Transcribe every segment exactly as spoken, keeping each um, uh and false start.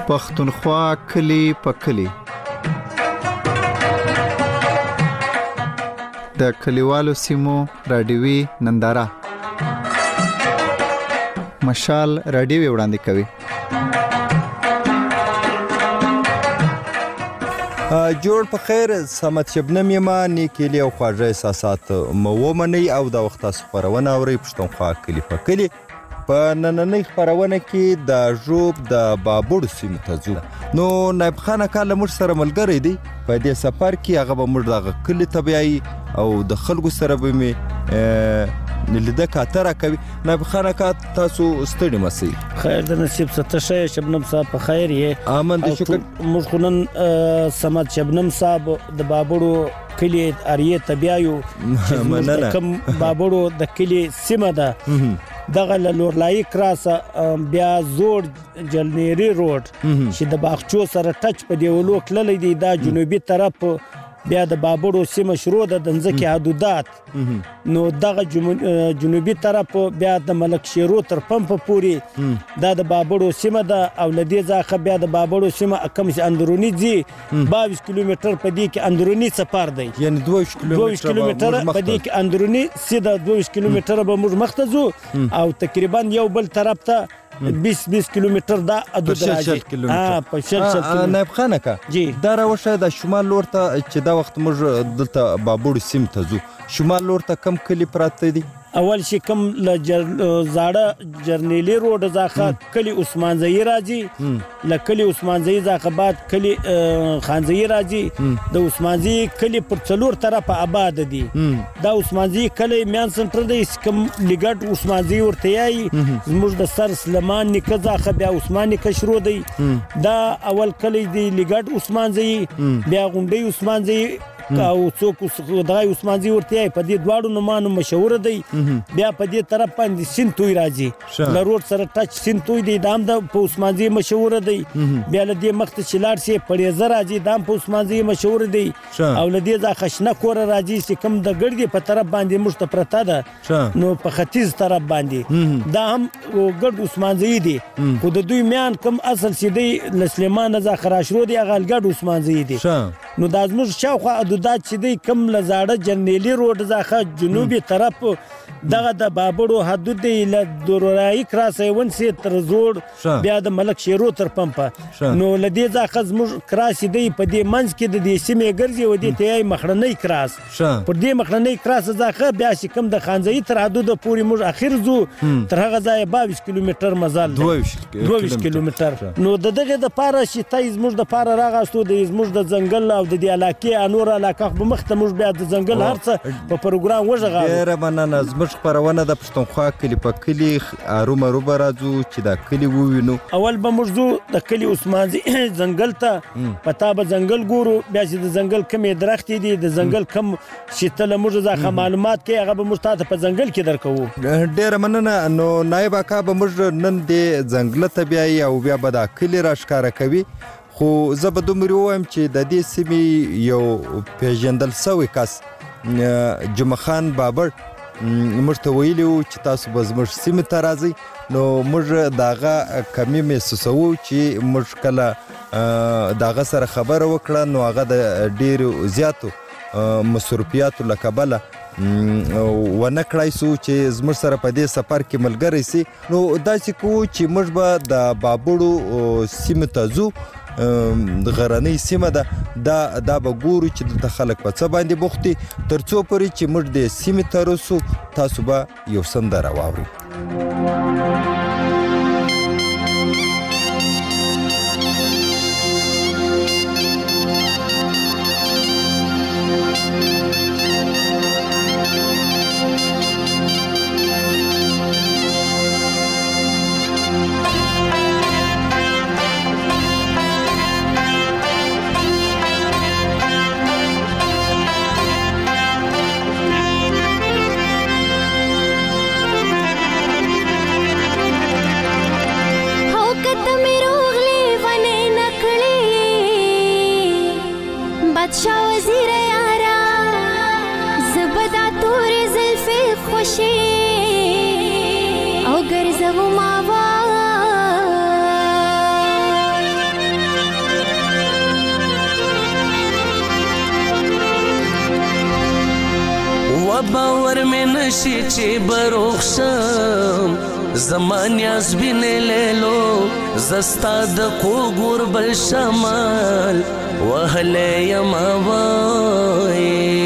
پښتونخوا کلی په کلی. د کلیوالو سیمو رادیوي ننداره مشال رادیوي وړاندې کوي. جوړ په خیر، سمت شبنم یما نیکیلی او خواږه احساسات مو ومنئ او د وخت تاسو خپرونه اورئ پښتونخوا کلی په کلی. په نننۍ خپرونه کې د ژوب د بابړو سیمې ته ځو. نو نایب خان اکا له موږ سره ملګری دی په دې سفر کې. هغه به موږ دغه کلي ته بیایي او د خلکو سره به مې لیده کاتره کوي. نایب خان اکا تاسو ستړي مه سئ. خیر د نصیب څه ته ښه یې شبنم صاحب، په خیر یې؟ امن دی، شکر. موږ خو نن سمت شبنم صاحب د بابړو کلي اریې ته بیایو چې زموږ د کوم بابړو د کلي سیمه ده دغه له لورلایي کراسه بیا زوړ جلنیري روډ چې د باغچو سره ټچ په دیولو تللی دی. دا جنوبي طرف بیا د بابړو سیمه شروع ده د ځمکې حدودات. نو دغه جنوبي طرف بیا د ملک شیرو تر پمپ پورې دا د بابړو سیمه ده او له دې ځخه بیا د بابړو سیمه کم چې اندرونی ځي باویس کیلومتر په دې کې اندرونی سفر دی، یعنی دوه کیلومتر په دې کې اندرونی سیده دوه کیلومتر به موږ مخته ځو او تقریبا یو بل طرف ته بیس بیس کیلومتر دا حدود راځي. ها په شل شل کیلومتر. نایب خان اکا دا راوشه د شمال لور ته چې دا وخت موږ دلته بابړو سیم ته ځو، شمال لور ته کم کلی پراته دي؟ اول شي کم ل زاړه جرنیلی روډ ځخه کلی عثمانزئی راځي، ل کلی عثمانزئی ځخه بعد کلی خانزئی راځي. د عثمانزئی کلی پر څلور طرفه آباد دي. دا عثمانزئی کلی میان سنټر دی کم لګټ عثمانزئی ورته یای زموږ د سر سلمان نیکه ځخه بیا عثمان نیکه شروع دی. دا اول کلی دی لګټ عثمانزئی، بیا غونډۍ عثمانزئی او څوک دغه عثمانزئی ورته په دې دواړو نومانو مشهور دی. بیا په دې طرف باندې سیند توی راځي، له روډ سره ټچ سیند توی دی، دا هم د په عثمانزئی مشهور دی. بیا له دې مخته چې لاړ شي پړیزه راځي، دا هم په عثمانزئی مشهور دی. او له دې ځخه شنه کوره راځي چې کوم د ګړدې په طرف باندې موږ ته پرته ده، نو په ختیځ طرف باندې دا هم ګړد عثمانزئی دی. خو د دوی میان کوم اصل چې دی له سلیمان ځخه راشرو دی هغه ګړد عثمانزئی دی. نو دا زموږ شاوخوا حدودات چې دی کم له زاړه جرنیلي روډ ځخه جنوبي طرف دغه د بابړو حدود دی، له دورایي کراسه ونسي تر زوړ بیا د ملک شیرو تر پمپه. نو له دې ځخه زموږ کراس دی په دې منځ کې د دې سیمې ګرځي و دې ته یې مخړنۍ کراس. پر دې مخړنۍ کراس ځخه بیا چې کوم د خانزئی تر حدود پورې موږ اخر زو تر هغه ځای باویس کیلومتر مزل دی، دوه کیلومتر. نو د دغه د پاره چې تای زموږ د پاره راغاستو د زموږ د ځنګل او د دې علاقې انور علاقه په مخته موږ بیا د ځنګل هرڅه په پروګرام وژغاړو. ډیره مننه. زموږ خپرونه د پښتونخوا کلی په کلی ارومرو به راځو چې دا کلی ووینو. اول به موږ ځو د کلی عثمانزئی ځنګل ته، پتا به ځنګل ګورو، بیا چې د ځنګل کمې درختې دي د ځنګل کم چې ته له موږ ځخه معلومات کوي هغه به موږ تاته په ځنګل کې درکوو. ډیره مننه. نو نایب اکا به موږ نن دې ځنګله ته بیایي او بیا به دا کلی راښکاره کوي. خو زه به دومره ووایم چې د دې سیمې یو پیژندل سوی کس جمعه خان بابړ موږ ته ویلي وو چې تاسو به زموږ سیمې ته راځئ. نو موږ د هغه کمی محسوسوو چې موږ کله د هغه سره خبره وکړه نو هغه د ډېرو زیاتو مصروفیاتو له کبله ونه کړای سو چې زموږ سره په دې سفر کې ملګری سي. نو داسې کوو چې موږ به د بابړو سیمې ته ځو، غرنۍ سیمه ده، دا دا به ګورو چې دلته خلک په څه باندې بوخت دي، تر څو پورې چې موږ د سیمې ته رسو تاسو به یو سندره واورئ. बादशाह वजीर यारा ज़बदा तोरे ज़ुल्फ़े खुशी औ गर्ज़व मावा شي چې بروخ شم زمان یاز بینه لیلو زستا د کوګور بل شمال وهله یما وای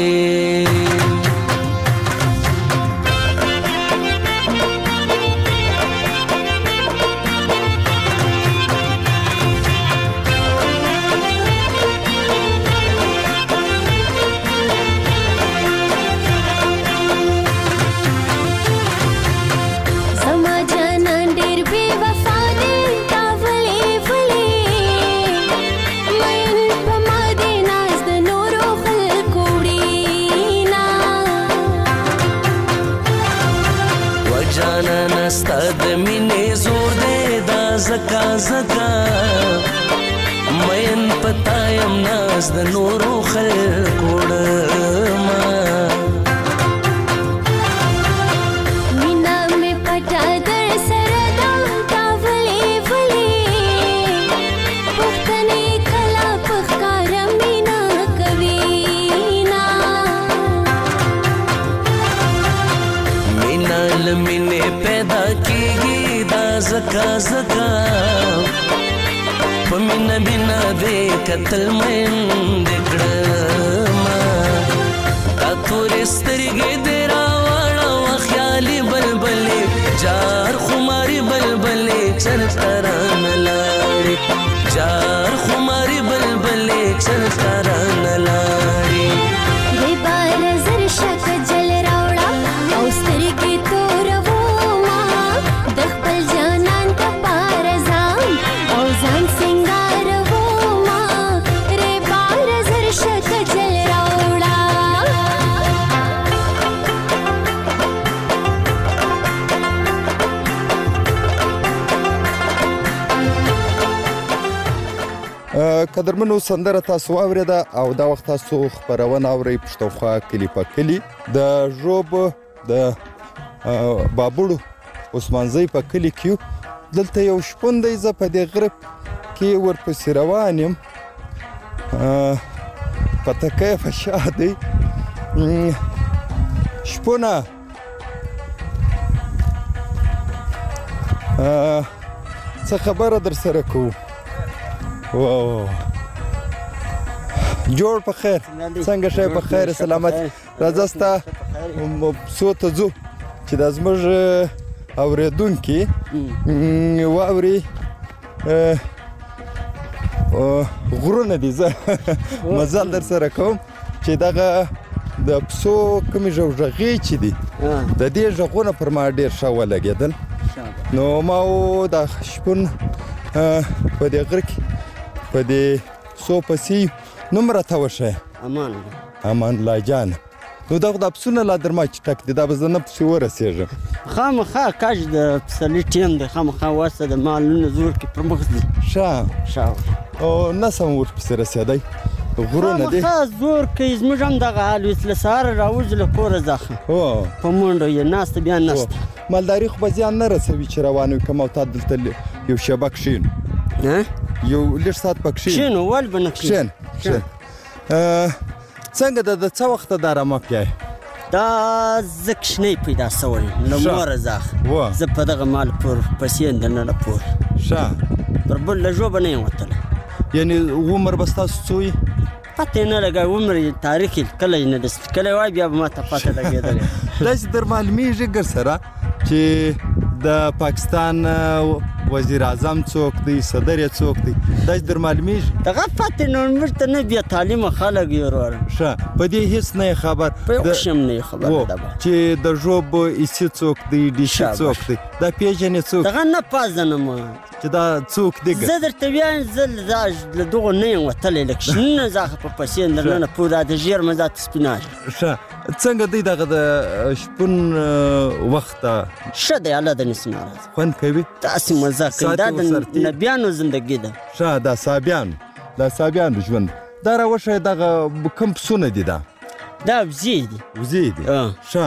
ستاد مینې زور دی دا زکا زکا مین پتایم ناز د نورو خلکو ډما مینا مې پټه در سره دا تا ولې ولې پښتنې کلا په ښکاره مینا کوي نا مینا له مینې پیدا کیږي دا زکا زکا په مینا مینا دې قتل مین دکړما تا تورې سترګې دې راوړه و خیالي بلبلې جار خماري بلبلې چرته رانه لاړې جار خماري بلبلې چرته رانه لاړې دې بار زر شک جل راوړه او سترګې تور قدرمنو سندره تاسو واورېده او دا وخت تاسو خپرونه اورئ پښتونخوا کلي په کلي د ژوب د بابوړو عثمانزی په کلي کې دلته یو شپون دی زه په دې غره کې ورپسې روان یم پتکی په شا دی شپونه څه خبره در سره کوو واو جوړ په خیر څنګه شی په خیر سلامت راځه ستا پسو ته ځو چې دا زموږ اورېدونکي واوري غرونه دي زه مزل در سره کوم چې دغه د پسو کومې ژغغې چې دي د دې ژغونه پر ما ډېر ښه ولګېدل نو ما و دا شپون په دې غره کې په دې سو پسې نوم راته وښیه امان امان الله جان نو دغه د پسونه لا در ما چټک دي دا به زه نه پسې ورسېږم خامخا کاش د پسرلي ټیم دی خامخا واسطه د مالونه زور کې پر مخ ځي ښه ښه او نه سم ورپسې رسېدی غرونه دي خامخا زور کوي زموږ هم دغه حال وي له سهاره راوځي له کوره ځخه هو په منډو یې ناسته بیا نسته مالداري خو به زیان نه رسوي چې روان وي که تا دلته یو شیبه کښېنو یو لږ ساعت په کښېنو کښېنو ولې به نه کښېن کښېن څنګه ده د څه وخته دا رمه پیای دا زه کښنی پیدا سوی له موره ځخه زه په دغه مال پور پسې یم دننه پورې ښه پر بل له ژوبه نه یم وتلی یعنې عمر به ستاسو څو وي پته یې نه لګوي عمر یې تاریخ یې کله یې نه ده کله یې وایي بیا به ما ته پته لګېدلې داسې در معلومیږي ګر سره چې د پاکستان وزیر اعظم څوک دی صدر یې څوک دی داسې در معلومیږي دغه پته نو موږ ته نه بیا تعلیمه خلک یو ورور ښه په دې هېڅ نه یې خبر په یو قسم نه یې خبر ده چې د ژوب ایسي څوک دی ډیشي څوک دی دا پیژنې څوک دغه نه پېژنم چې دا څوک دی زه درته وایم زه له دغو نه یم وتلی لږ شنه ځاخه په پسې یم درننه پورې دا د ژیړ مزه سپیناژ ښه څنګه دی دغه د شپون وخت ښه دی الله د نسي ناراضه خوند کوي داسې مزه کوي دا د نبیانو زندګي ده ښه دا صحابیانو دا صحابیانو ژوند دا راوښیه دغه کوم پسونه دي دا دا وزې دي وزې دي ښه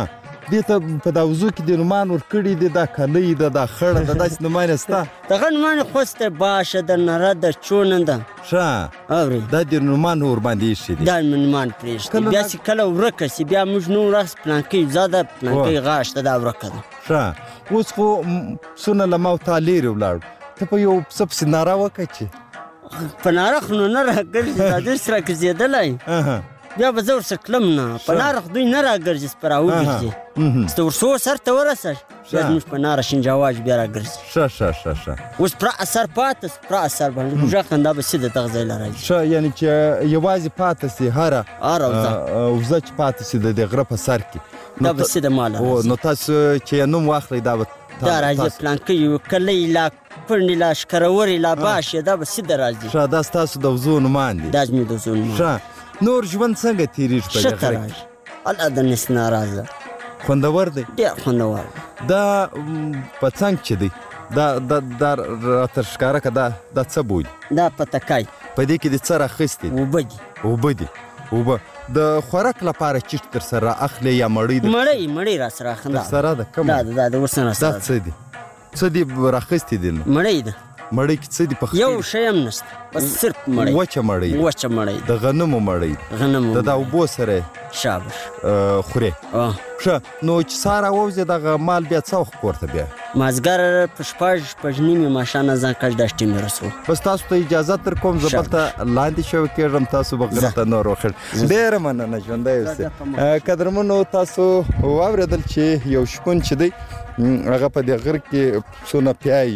دې ته په دا وضو کې د نومان ورکړي دي دا کلۍ ده دا خړه ده داسې نومانې شته دغه نومانې خوسته باشه ده نره ده چونه ده ښه اورې دا د نومان ورباندې ایښي دي دا مې نومان پرېږدي بیا چې کله ورکه شي بیا موږ نو راس پلانکۍ زاده پلانکۍ غاښ ته دا ورکه ده ښه اوس خو پسونه له ما او تا لرې ولاړو ته په یو پسه پسې ناره وکړه چې په ناره خو نو نه راګرځي دا ډېر سره ګرځېدلی بیا به زه ورسره کلم نه په ناره خو دوی نه راګرځي سپه راوګرځي چې ته ورسو سر ته ورسه بیا زموږ په ناره شینجاواج بیا راګرځي ښه ښه ښه ښه اوس پوره اثر پاته پوره اثر باندې روژه خندا به سیده دغه ځای له راځي ښه یعنې چې یوازې پاته سي هره هره وزه وزه چې پاته سي د دې غره په سر کې دا به سیده ما له راځي نو تاسو چې یې نوم واخلئ دا به دا راځي پلانکۍ کلۍ لا پنډې لا شکرورې لا باش دا به سیده راځي ښه دا ستاسو د وزو نومان دي دا زموږ د وزو نومان ښه نور ژوند څنګه تېرېږي په ښه دې ته غره کې راځي الله د نس ناراضه خوندور دی ډېر خوندور دا په څنګ چې دی دا دا دا راته ښکاره که دا دا څه بوی دا پتکای په دې کې د څه راخیستې دي اوبه دي اوبه دي اوبه د خوراک لپاره چیټ در سره اخلي یا مړۍ د مړۍ مړۍ را سره اخلم در سره ده کومه دا دا د ورسره دا سره څه دي څه دي راخیستې دي نو مړۍ ده مړۍ کې څه دي پخې یو شی هم نشته بس صرف مړۍ وچه مړۍ وچه مړۍ د غنمو مړۍ غنم د دا اوبو سره شاباش خورې ښه نو چې سهار راووځې دغه مال بیا څه وخت کور ته بیا مازدیګر په شپږ شپږ نیمې ماښام ځان کاش دا شټې مې رسو بس تاسو ته اجازه در کوم زه بلته لاندې شوی کېږم تاسو به غره ته نور وخېږ ډېره مننه ژوندی اوسئ قدرمنو تاسو واورېدل چې یو شپون چې دی هغه په دې غره کې پسونه پیایي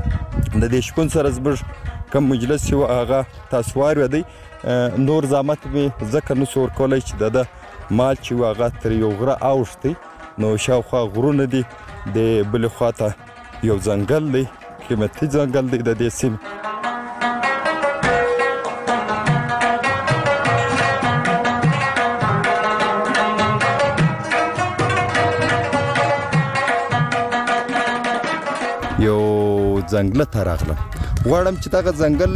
د دې شپون سره زموږ کوم مجلس چې و هغه تاسو واورېدئ نور زحمت مې ځکه نسو ورکولی چې د ده مال چې و هغه تر یو غره اوښتی نو شاوخوا غرونه دي د بلې خواته یو ځنګل دی قیمتي ځنګل دی د دې سیمې یو ځنګله ته راغلم غواړم چې دغه ځنګل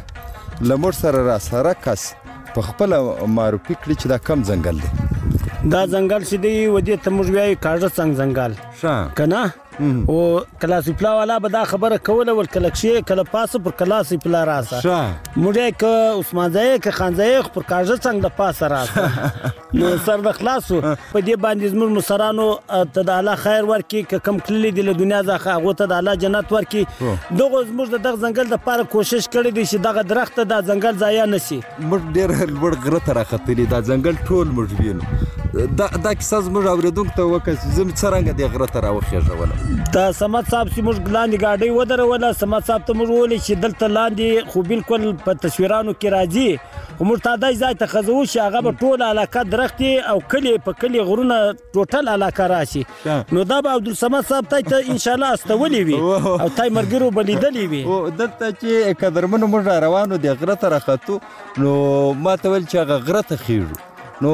له موږ سره را سره کس په خپله معرفي کړي چې دا کم ځنګل دی دا ځنګل چې دی و دې ته موږ وایو کاږه څنګ ځنګل ښه که نه او کلاسي پلا والا به دا خبره کوله ول کله کښې کله پاسه پر کلاسي پلا راسه موږ یې که عثمانزی که خانزی خو پر کاږه څنګ د پاسه راسه نو سر د خلاصو په دې باندې زموږ مشرانو ته د الله خیر ورکړي که کم تللي دي له دنیا څخه هغو ته د الله جنت ورکړي دغو زموږ د دغه ځنګل دپاره کوشش کړی دی چې دغه درخت ته دا ځنګل ضایع نه شي موږ ډېر لوړ غره ته راختلي دا ځنګل ټول موږ وینو دا دا کیسه زموږ اورېدونکو ته وکړه چې زه څرنګه دې غره ته راوخېژولم دا صمد صاحب چې موږ لاندې ګاډۍ ودروله صمد صاحب ته موږ وویلې چې دلته لاندې خو بالکل په تصویرانو کې راځي خو موږ ته داسې ځای ته ښځوو چې هغه به ټوله علاقه درخت او کلي په کلي غرونه ټوټل علاقه راشي نو دا به عبدالصمد صاحب ته ته انشاءالله استولی وي او تای ملګرو به لیدلی وي دلته چې قدرمنو موږ را روانو دې غره ته راختو نو ما ته ویل چې هغه غره ته خیږو نو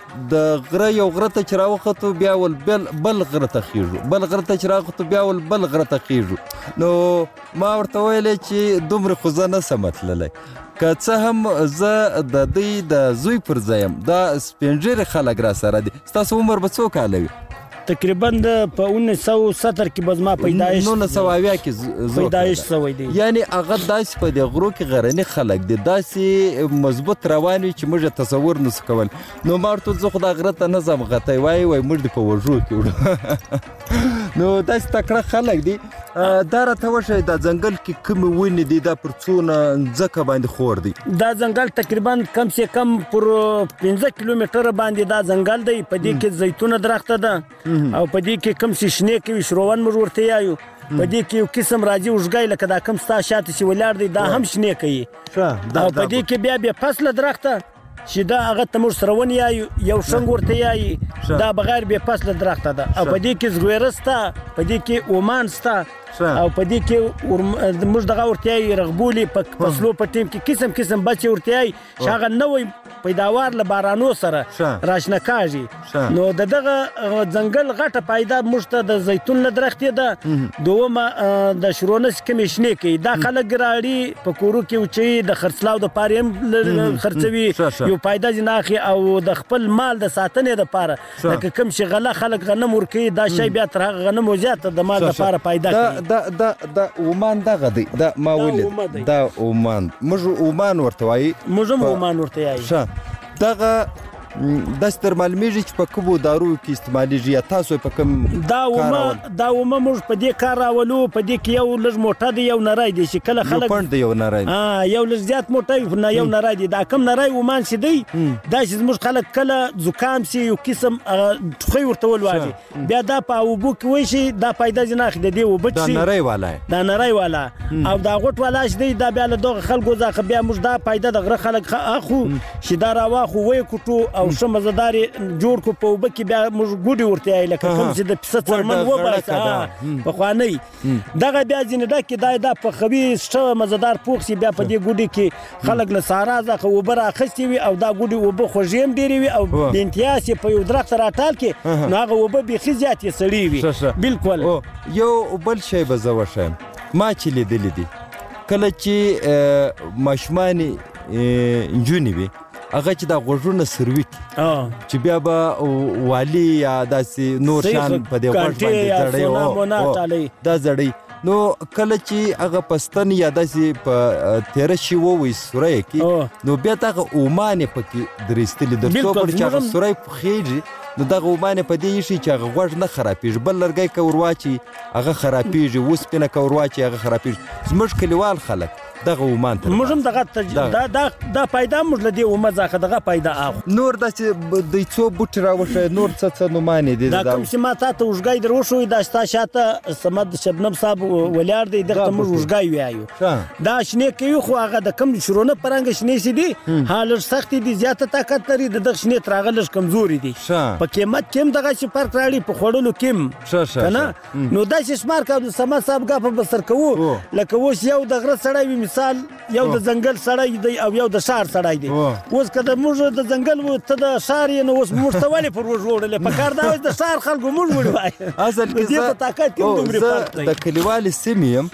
د غره یو غره ته چې راوختو بیا ول بل غره ته خیږو بل غره ته چې راوختو بیا ول بل غره ته خیږو نو ما ورته ویلې چې دومره خو زه نسم تللی که څه هم زه د دوی د زوی پر ځای یم دا سپین ږیري خلک را سره دي ستاسو عمر به څو کاله وي تقریبا په انیس سو ستر کې به زما پیدایش نولس سوه اویا کې پیدایش شوی دی یعنې هغه داسې په دې غرو کې غرني خلک دي داسې مضبوط روان وي چې موږ تصور نسو کولی نو ما ورته وویل زه خو دا غره ته نه ځم غتی وایي وایي موږ دې په وږو کې وړو نو داسې تکړه خلک دي دا راته وښایي دا ځنګل کې کومې ونې دي دا پر څونه ځمکه باندې خور دی دا ځنګل تقریبا کم سے کم پر پنځه کیلومتره باندې دا ځنګل دی په دې کې زیتونه درخته ده او په دې کې کم سي شنې کوي شروون موږ ورته یایو په دې کې یو قسم راځي اوږګی لکه دا کم ستا شاته چې ولاړ دی دا هم شنې کوي او په دې کې بیا بیا فصله درخته چې دا هغه ته موږ سرون یایو یو شنګ ورته یایي دا بغیر بې فصله درخته ده او په دې کې زغویره سته په دې کې اومان سته او په دې کې موږ دغه ورته یایي رغبولي په فصلو په ټیم کې قسم قسم بچې ورته یایي چې هغه نوی پیداوار له بارانو سره راشنه کاږي نو د دغه ځنګل غټه پیدا موږ ته د زیتون له درختې ده دومه د شرونس کمې شنې کوي دا خلک راړي په کورو کې وچوي د خرڅلاو دپاره هم خرڅوي یو پیدا ځینې اخلي او د خپل مال د ساتنې دپاره لکه کوم چې غله خلک غنم ورکوي دا شی بیا تر هغه غنمو زیاته د مال دپاره پیدا کوي دا اومان دغه دی دا ما ولید دا اومان موږ اومان ورته وایي موږ هم اومان ورته وایي دغه داسې تر معلومیږي چې په کومو دارو کې استعمالیږي یا تاسو په کوم دا اومه دا اومه موږ په دې کار راولو په دې کې یو لږ موټه دی یو نری دی چې کله خلک یو پنډ دی یو نری دی یو لږ زیات موټی نه یو نری دی دا کم نری اومان چې دی دا چې زموږ خلک کله زکام سي یو قسم ټوخی ورته ولواږي بیا دا په اوبو کې وایي دا پیدا ځینې اخلي د دې اوبه دا نری والا دا نری والا او دا غوټ والا چې دی دا بیا له دغه خلکو څخه بیا موږ دا پیدا د غره خلک اخو چې دا راواخو وایي کوټو او ښه مزدار جوړ کو په اوبه کې بیا موږ ګوډې ورته وایي لکه کوم چې د پسه څرمن وباسي پخوانی دغه بیا ځینې ډکې دا دا پخوي ښه مزدار پوخ شي بیا په دې ګوډې کې خلک له سارا څخه اوبه رااخیستې وي او دا ګوډې اوبه خوږې هم ډېرې وي او د امتیاز یې په یو درخت راټال کې نو هغه اوبه بیخي زیاتې سړې وي بالکل یو بل شی به زه وښیم ما چې لیدلی دي کله چې ماشومانې نجونې وي هغه چې دا غوږونه سروي چې بیا به والي یا داسې نور شان په دې غوږ باندې دا زړی نو کله چې هغه په ستن یا داسې په تیره شي ووایي سوری کې نو بیا دغه اومانې پکې درېستلي تر څو پورې چې هغه سوری پخېږي نو دغه اومانې په دې ایښي چې هغه غوږ نه خرابېږي بل لرګی که ور واچي هغه خرابېږي اوسپنه که ور واچي هغه خرابېږي زموږ کلیوال خلک دغه اومان ته موږ هم دغه دا دا پیدا موږ له دې اومه څخه دغه پیدا اخلو نور داسې دوی څو بوټي راوښیه نور څه څه نومانې دي دا کوم چې ما تا ته اوږګی در وښوي دا ستا شاته صمد شبنم صاحب ولاړ دی دغه ته موږ اوږګی وایو دا شنې کوي خو هغه د کوم شرونه په رنګه شنې چې دي ها لږ سختې دي زیاته طاقت لري د دغه شنې تر هغه لږ کمزوري دي په قیمت کې هم دغه چې فرق راړي په خوړلو کې هم که نه نو داسې شمار که عبدالصمد صاحب ګپه به سر کوو لکه اوس یو د غره سړی وي مثال یو د ځنګل سړی دی او یو د ښار سړی دی اوس که د موږ د ځنګل و ته د ښار یې نو اوس موږ ته ولې پر وږ وړلې په کار دا د ښار خلکو موږ وړي وایي اصل کې دې په طاقت کې هم دومرې فرق دی د کلیوالې سیمې یم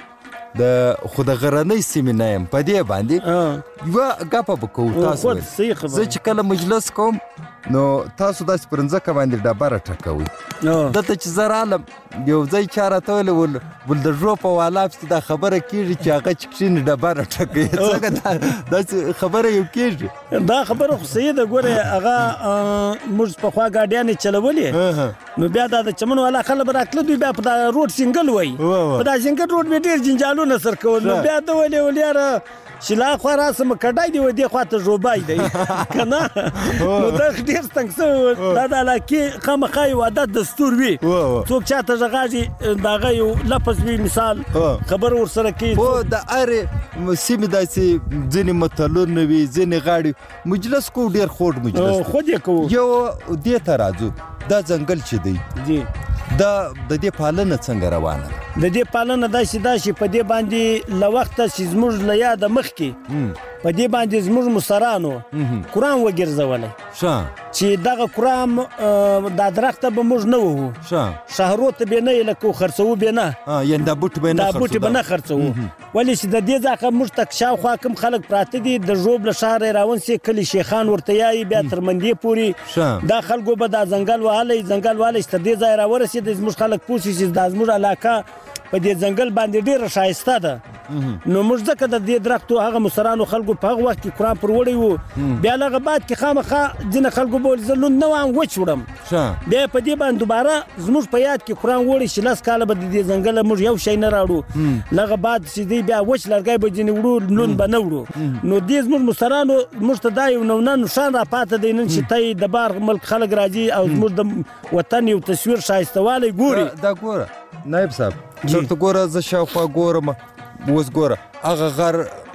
د خو د غرنۍ سیمې نه یم په دې باندې یوه ګپه به کوو تاسو زه چې کله مجلس کوم نو تاسو داسې پر ځمکه باندې ډبره ټکوئ دلته چې زه رالم یو ځای چا راته ویلې بولدژو په والابس کې دا خبره کېږي چې هغه چې کښېني ډبره ټکوي څنګه داسې خبره یو کېږي دا خبره خو صحیح ده ګورې هغه موږ پخوا ګاډیانې چلولې نو بیا دا د چمن والا خلک به راتله دوی بیا په دا روډ سینګل وایي په دا سینګل روډ مې ډېر جنجالونه سر کول نو بیا ده ولې ول یاره چې لا خوا راسم کډای دی و دې خوا ته ژوبای دی که نه نو دا ډېر ستنګ څه دا د علاقې خامخا یو عادت دستور وي څوک چاته غږاږي د هغه یو لفظ وي مثال خبره ورسره کوي هو د هرې سیمې داسې ځینې متلونه وي ځینې غاړې مجلس کوو ډېر خوږ مجلس خود یې کوو یو دې ته راځو دا ځنګل چې دی دا د دې پالنه څنګه روانه ده د دې پالنه داسې ده چې په دې باندې له وخته چې زموږ له یاده مخکې په دې باندې زموږ مشرانو قرآن وګرځولی چې دغه قرآن دا درخته به موږ نه وهو شهرو ته به نه یې لکه خرڅوو به نه یعنې دا بوټي دا بوټي به نه خرڅوو ولې چې د دې څخه موږ ته شاوخوا کوم خلک پراته دي د ژوب له ښاره یې راونسي کلي شیخان ورته یایي بیا تر مندې پورې دا خلکو به دا ځنګل وهلی ځنګل وهلی چې تر دې ځایه راورسېد زموږ خلک پوه شي چې دا زموږ علاقه په دې ځنګل باندې ډېره ښایسته ده نو موږ ځکه د دې درختو هغه مشرانو خلکو په هغه وخت کې قرآن پر وړی وو بیا له هغه بعد کې خامخا ځینې خلکو به ویل زه لوند نه وم وچ وړم بیا یې په دې باندې دوباره زموږ په یاد کې قرآن وړی چې لس کاله به د دې ځنګله موږ یو شی نه راوړو له هغه بعد چې دی بیا وچ لرګی به ځینې وړو لوند به نه وړو نو دې زموږ مشرانو موږ ته دا یو نونه نښان راپاته دی نن چې ته د بار ملک خلک راځي او زموږ د وطن یو تصویر ښایستهوالی ګوري دا ګوره نایب صاحب درته ګوره زه شاوخوا ګورم اوس ګوره هغه غر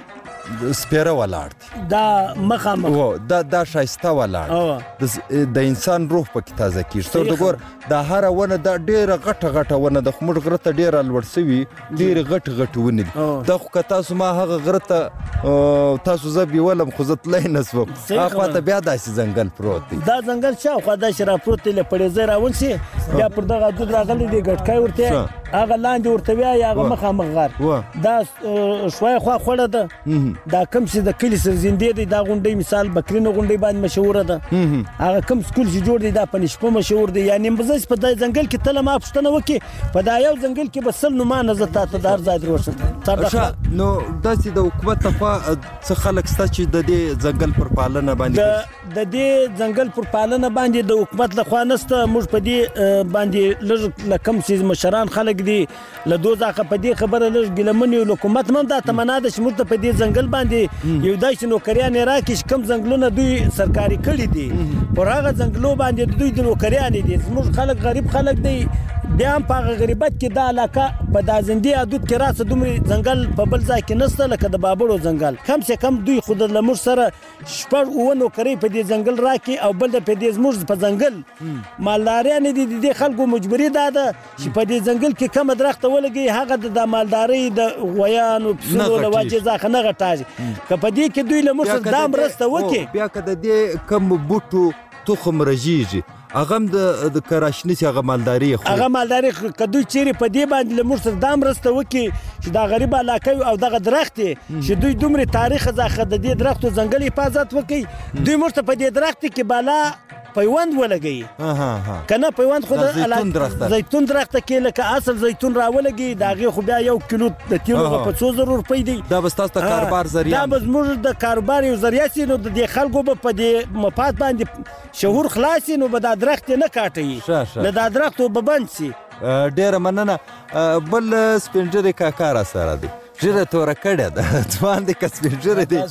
سپیره ولاړ دی دا مخامخ او دا دا ښایسته ولاړ او د ز- د انسان روح پکې تازه کېږي ته صحیح د ګور دا هره ونه دا ډېره غټه غټه ونه د موږ غره ته ډېره لوړ سوي ډېرې غټې غټې ونې دي او. دا خو که تاسو ما هغه غره ته آه، تاسو زه بیولم خو زه تلی نه سوم صحیح هغه خواته خبره. بیا داسې ځنګل پروت دی دا ځنګل شاوخوا داسې راپروت دی له پړېزۍ راونسي بیا پر دغه دود راغلی دی ګټکی ورته ښه. هغه لاندې ورته وایي هغه وا. مخامخ غار وا. دا اه، شوای خوا خوړه ده دا کم چې د کلي سرزندې دی دا غونډۍ مثال بکرینو غونډۍ باندې مشهوره ده هغه کم سکول چې جوړ دی دا په نشپه مشهور دی یعنې مزه په دې ځنګل کې تله ما پوښتنه وکړي په دا یو ځنګل کې به سل نومانه زه تا ته د هر ځای در وښیم ښه، نو داسې د حکومت لخوا آه، څه خلک شته چې د دې ځنګل پر پالنه باندې د کوي؟ د دې ځنګل پر پالنه باندې د حکومت لخوا نشته موږ په دې اه، باندې لږ له کم چې مشران خلک دي له دو ځاخه په دې خبره لږ ګیلمن یو حکومت هم دا تمنا ده چې موږ ته په دې ځنګل باندې یو داسې نوکریانې راکړي چې کم ځنګلونه دوی سرکاري کړي دي پر هغه ځنګلو باندې د دوی د نوکریانې دي زموږ خلک غریب خلک دی بیا هم په هغه غریبت کې دا علاقه په دازندې حدود کې راسه دومره ځنګل په بل ځای کې نشته لکه د بابړو ځنګل کم سے کم دوی خو د لمر سره شپږ اوه نوکرۍ په دې ځنګل راکړي او بل د په دې زموږ په ځنګل مالداریانې دي د دې خلکو مجبوري دا ده چې په دې ځنګل کې کمه درخته ولګي هغه د مالدارۍ د غویانو پسونو نه له غټېږي. وجې څخه نه غټاږي که په دې کې دوی له موږ بیا سره که دا د دې- مرسته او، وکړي بیا که د دې کم بوټو تخم رژیږي هغه هم د د کراشني چې هغه مالداري یې خوري. هغه مالداري که دوی چیرې په دې باندې له موږ سره دا مرسته وکړي چې دا غریب علاقه وي او دغه درخت دی چې دوی دومره تاریخ څخه د دې درختو ځنګل حفاظت وکړي دوی موږ ته په دې درخت کې بالا پیوند ولګي ها ها ها کنه پیوند خو دا د زیتون علا- درخته. زیتون درخته کې لکه اصل زیتون راولګي دا غي خو بیا یو کیلو د تیلو آها. په څو زره روپۍ دی دا به ستاسو د کاروبار ذریعه دا به زموږ د کاروبار یو ذریعه سي نو د دې خلکو به په دې مفاد باندې شهور خلاصي نو به دا درخت نه کاټي ښه، ښه. له دا درختو به بند سي آه، ډېره مننه آه، بل سپینجرې کاکا را سره دی ژیره توره کړې ده ځوان دی که سپینجرې دی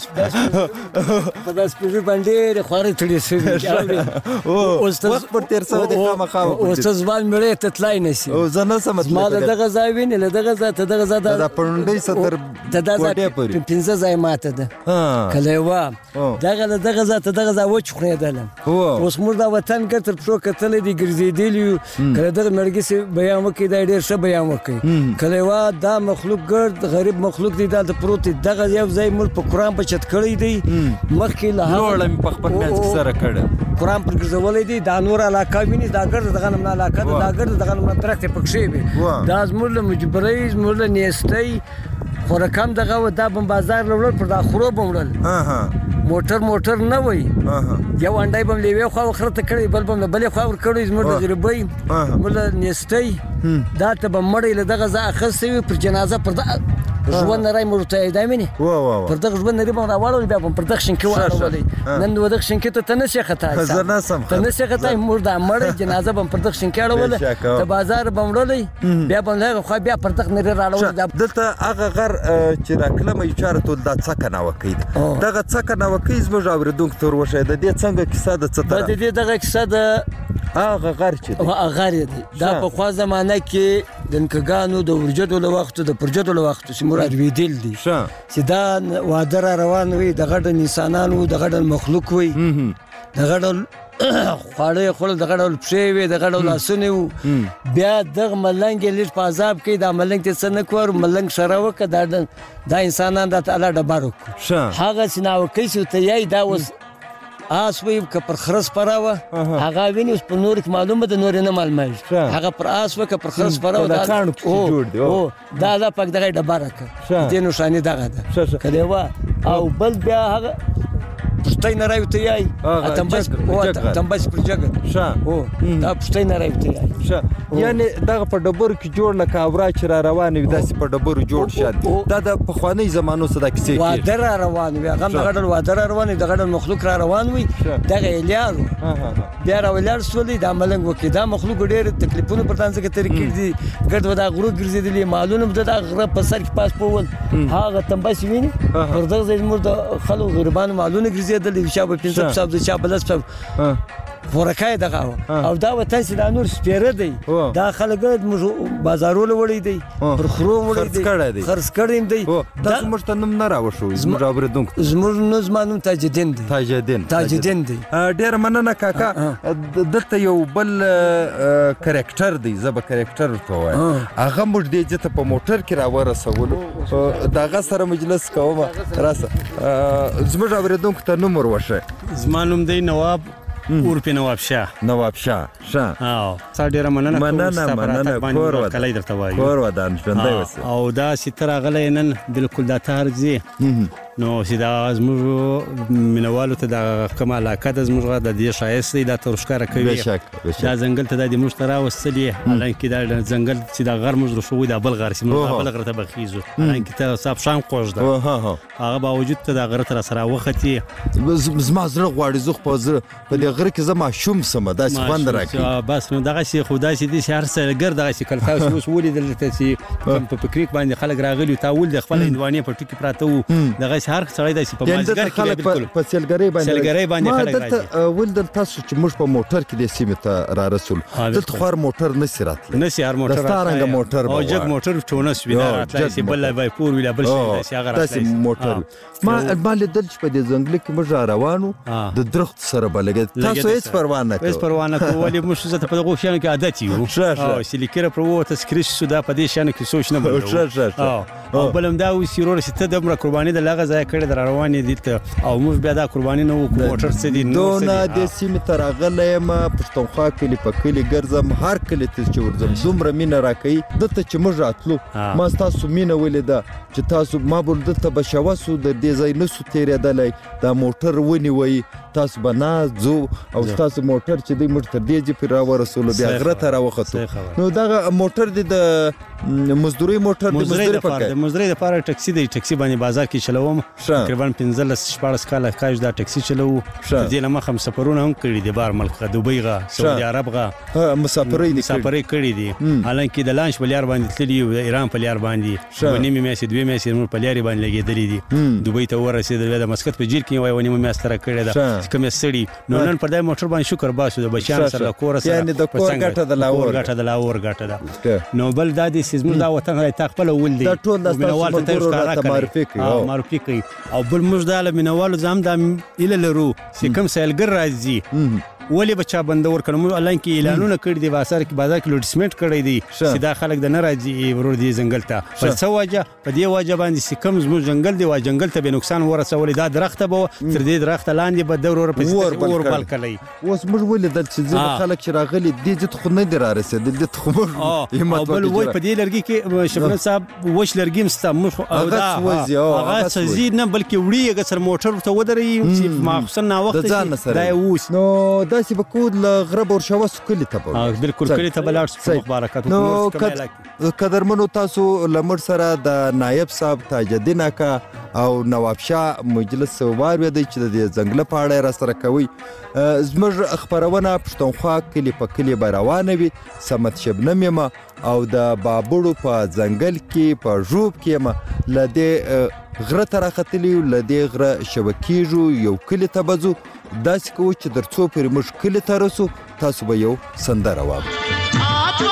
په داس پیژو باندې ډېرې خوارې تړې شوي او اوس ته- وخت پر تېر شوی دی خامخا وکړو. اوس ته ځوان مړی ته تلای نه شي او زه نه سم زما له دغه ځای وینې له دغه ځای ته دغه ځای دا د پړونډۍ څخه تر ته دا ځای کوټې پورې. پنځه ځای ماته ده ها. کله یوه او. دغه له دغه ځای ته دغه ځای وچ خورېدلم او. اوس موږ دا وطن ګر تر پښو کتلی دی ګرځېدلي یو کله دغه مړګي سي بیان وکړي دا ډېر ښه بیان وکړي کله یوه دا مخلوق ګرد غریب مخلوق دی دا د پروت دی دغه یو ځای موږ په قرآن په چت کړی دی مخکې له هغه- لوړه مې په خپل منځ کې سره کړه قرآن پر ګرځولی دی دا نور علاقه ویني دا ګرد دغه نمونه علاقه ده وا. دا ګرد دغه نمونه درخت یې پکښې وي وا. دا زموږ له مجبورۍ زموږ له نیستۍ خو رقم دغه و دا به بازار له وړل پر دا خرو به وړل ها ها موټر موټر نه وای ها ها یو انډای به م له یوې خوا وخرته کړی بل به م له بلې خوا ورکړی زموږ وا. د غریبۍ آها. زموږ له نیستۍ دا ته به مړی له دغه ځای اخیستی وي پر جنازه پر دغه ژوند نری مې ورته یې دا مینې وا وا وا پر دغه ژوند نری به م راواړولی بیا به م پر دغه شینکې واړولی ها. نن و دغه شینکې ته ته نه شې خطا زه نه سم ته نه شې خطا موږ دا مړی جنازه به م پر دغه شینکې اړوله بېشکه. ته بازار به م وړلی بیا به م له هغه خوا بیا پر دغه نری راړولی دا دلته هغه غر آه، چې راکلمه یو چاره ټول دا څکه ناوکۍ ده او. دغه څکه ناوکۍ زموږ اورېدونکو ته ور وښیه د دې څنګه کیسه ده څه دا د طرف دې دغه کیسه د هغه غر چې دی غر دی دا ښه. په خوا زمانه کې د نکګانو د ورجدو له وختو د پرجدو له وختو چې مراد ویدل دي ښه چې دا واده را روان وي د غډ انسانانو د غډ مخلوق وي د غډ خواړه یې خوړل د غډ پښې وي د غډ لاسونه وو بیا دغه ملنګ یې لږ په عذاب کې دا ملنګ ته څه نه کور ملنګ شره وکړه دا دا انسانان د تعالی ډبر وکړو ښه هغه چې ناوکۍ چې ته یې دا اوس آس وی که پر خرس پراوه هغه ویني اوس په نور کې معلومه ده نور نه معلومیږي ښه. هغه پر آس وکه پر خرس پراوه په لکاڼو کې او- جوړ دی، او. او دا دا پک دغه ډبره که ښه. دې نښانې دغه ده ښه، ښه. که دی وا او بل بیا هغه پښتۍ نه راوته یای هغه تنبس جګ- او جګ. تنبس پر جګ ښه او دا پښتۍ نه راوته یای ښه یعنی دغه په ډبرو کې جوړ لکه اورا چې را روانې وي داسې په ډبرو جوړ شي او- دا د پخوانۍ زمانو څخه دا کیسې کېږي واده را روان وي هغه د غډل واده را روان وي د غډل مخلوق را روان وي ښه. دغه یې لیارو ها ها ها بیا راولاړ شولې دا ملنګ وکړي دا مخلوق ډېر تکلیفونه پر تاسو کې ترې کړي دي ګډ ودا غرو ګرځېدلې مالونه به د غره په سر کې پاس پول هغه تنبس ویني آها. پر دغه ځای موږ د خلکو غریبانو مالونه ګرځي ګرځېدلی چا به پنځه پسه د چا به لس پسه خورکای دغه او دا وطن چې دا نور سپېره دی دا خلک موږ بازارونه وړی دی پر خرو وړی دی خرڅ کړی دی تاسو موږ ته نوم نه راوښوئ زموږ اورېدونکو زموږ نو زما نوم تاجدین دی تاجدین تاجدین دی ډېره مننه کاکا دلته یو بل کرکټر دی زه به کرکټر ورته ووایم هغه موږ دې ځای ته په موټر کې راورسولو د هغه سره مجلس کوم راسه زموږ اورېدونکو ته نوم ور وښیه زما نوم دی نواب اورپی نواب شاه نواب شاه شه او تا ډېره مننه مننه مننه کور ودان کلی درته وایو کور ودان ژوندی اوسې او دا چې ته راغلی نن بلکل دا ته هر ځې نو چې دا زموږ مینوالو ته دا کومه علاقه ده زموږ د دې ښایست دی دا ته ورښکاره کوي دا ځنګل ته دا دې موږ ته راوستلې حالانکې دا ځنګل چې دا غر موږ رسوي دا بل غر چې موږ بل غره ته به خیږو حالانکې ته صاحب شام خوږ ده هغه باوجود ته دا غره ته راسره راوختې زما زړه غواړي زه خو په زړه په دې غره کې زه ماشوم سمه داسې خوند راکوي بس نو دغسې خو داسې دي چې هر سیلګر دغسې کله تاسو اوس ولیدل چې په پکریک باندې خلک راغلي تا ولید خپل هندوانې په ټکي پراته وو دغسې هر سړی داسې په مازدیګر کې بالکل په سیلګرۍ باندې سیلګرۍ باندې خلک راځي ما ولدل تاسو چې موږ په موټر کې د سیمې ته را رسول دلته خو هر موټر نسي راتلی نسي هر موټر دستارنګه موټر او جګ موټر ټونس وي دا راتلی چې بل وایپور وي بل شي داسې هغه راتلی داسې موټر ما ما لیدل چې په دې ځنګل کې موږ را روانو د درخت سره به لګېد تاسو هېڅ پروا نه کوئ هېڅ پروا نه کوو ولې موږ زه ته په دغو شیانو کې عادت یو چې لیکره پر ووته سکریش شو دا په دې شیانو کې سوچ نه بلو او بل هم دا اوس چې وروره چې ته دومره قرباني د هغه ځایه کړې ده را روان یې دلته او موږ بیا دا قرباني نه وکړو موټر څه دي دونه دې سیمې ته راغلی یم پښتونخوا کلي په کلي ګرځم هر کلي ته چې ورځم دومره مینه راکوي دلته چې موږ راتلو ما ستاسو مینه ولیده چې تاسو ما به دلته به شوسو د دې ځای نسو تېرېدلی دا موټر ونیوئ تاسو به نه ځو او ستاسو موټر چې دی موږ تر دې ځای پورې راورسولو بیا غره ته راوختو نو دغه موټر دی د مزدورۍ موټر دی مزدورۍ پکې مزدورۍ دپاره ټکسي دی ټکسي باندې بازار کې چلوم تقریبا پنځلس شپاړس کاله کاش دا ټکسي چلوو د دې نه مخه هم سفرونه هم کړي دي بهر ملک دوبۍ غه سعودي عرب غه مسافرۍ دي مسافرۍ کړي دي حالانکې د لانچ په لار باندې تللي یو د ایران په لار باندې یوه نیمې میاشتې دوې میاشتې موږ په لارې باندې لګېدلي دي دوبۍ ته ورسېدل بیا د مسقط په جیل کې یوه نیمه میاشت تېره کړې ده چې کوم یې ستړي نو نن پر دې موټر باندې شکر باسو د بچیانو سره د کور سره یعنې د کور ګټه د لاهور ګټه د لاهور ګټه ده نو بل دا دی چې زموږ دا وطن تا خپله ول دی دا ټول د ستاسو ملګرو راته معرفي کوي معرفي کوي او بل موږ دا له مینوالو زه هم دا هیله لرو چې کوم سیلګر راځي ولې به چا بنده ورکړو موږ حالانکې اعلانونه کړي دي بازار کې بازار کې لوډسمنټ کړی دی چې دا خلک د نه راځي ورور دې ځنګل ته په څه وجه په دې وجه باندې چې کوم زموږ ځنګل دی وایي ځنګل ته به نقصان ورسولی دا درخته به تر دې درخته لاندې به د وروره پسې اور بل کلی اوس موږ ولیدل چې ځینې خلک چې راغلي دې ځای ته خو نه دي رارسېدل دې ته خو موږ او بل وایي په دې لرګي کې شفیع صاحب وچ لرګي هم شته موږ هغه سوځي نه بلکې وړي هغه سره موټر ورته ودروي چې ماخصوصا ناوخته دا یې اوس نو داسې به کوو له غره به ورشوسو کلي ته به بالکل کلي ته به لاړ شو مبارکات نو قدرمنو تاسو له موږ سره د نایب صاحب تاجدین اکا او نواب شاه مجلس واورېدی چې د دې ځنګله په اړه یې راسره کوئ زموږ خپرونه پښتونخوا کلي په کلي به روانه وي صمد شبنم یم او د بابړو په ځنګل کې په ژوب کې یم له دې غره ته راختلي یو له دې غره شبه کېږو یو کلي ته به ځو داسې کوو چې تر څو پورې موږ کلي ته رسو تاسو به یو سندره واورئ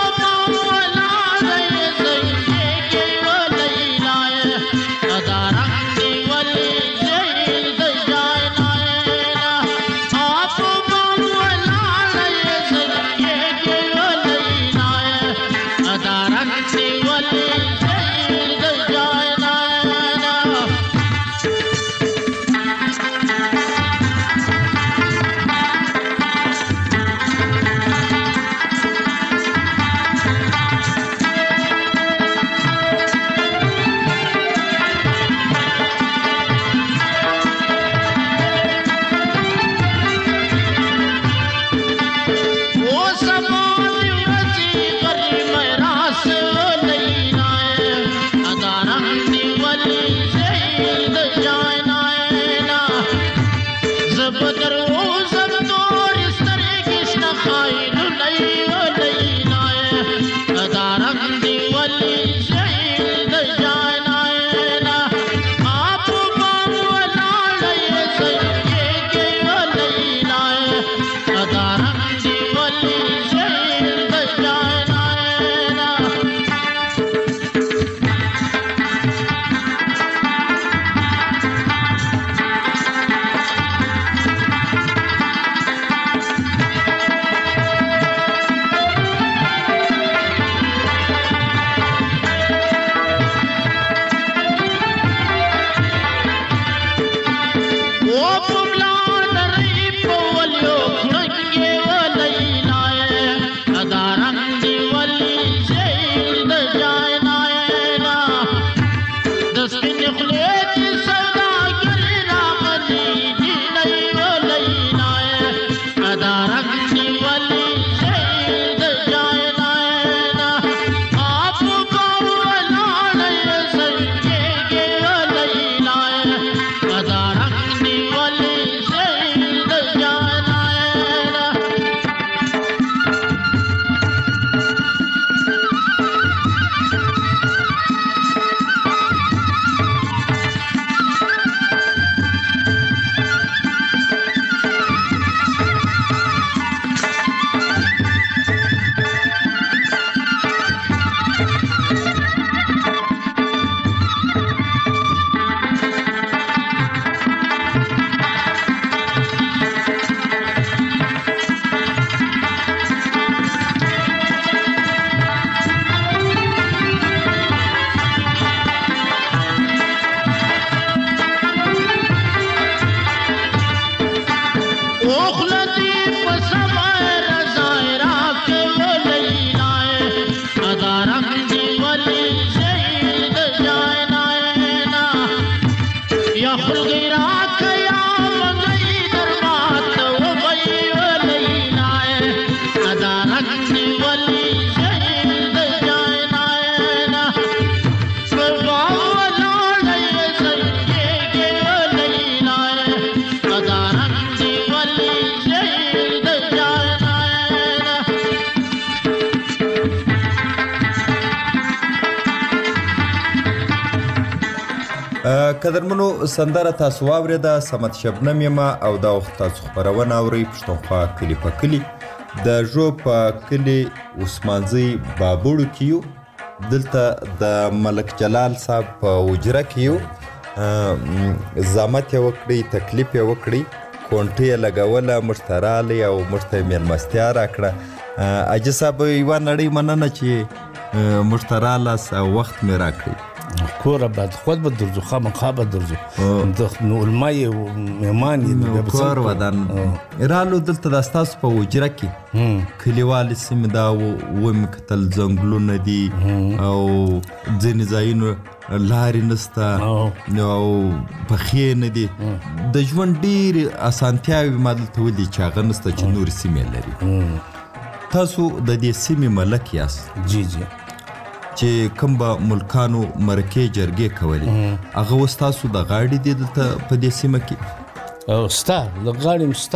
قدرمنو سندره تاسو واورېده سمت شبنم یم او دا وخت تاسو خپرونه اورئ پښتونخوا کلي په کلي د ژوب په کلي عثمانزی بابوړو کې یو دلته د ملک جلال صاحب په حجره کې یو زحمت یې وکړئ تکلیف یې وکړئ کونټې یې لګوله موږ ته راغلی او موږ ته یې مېلمستیا راکړه حاجي صاحب یوه نړۍ مننه چې موږ ته رالاست او وخت مې راکړئ کوره بعد خود به درځو خامخا به درځو نو علما یې مهمان یې کور ودان رالو دلته دا ستاسو په حجره کې کلیوالې سیمې دا ومې کتل ځنګلونه دي او ځینې ځایونو لارې نسته او پخې نه دي د ژوند ډېرې اسانتیاوې ما دلته ولیدې چې هغه نسته چې نورې سیمې لري تاسو د دې سیمې ملک یاست جی جی چې کوم به ملکانو مرکې جرګې کولې هغه اوس تاسو د غاړې دي دلته په دې سیمه کې ستا د غاړې م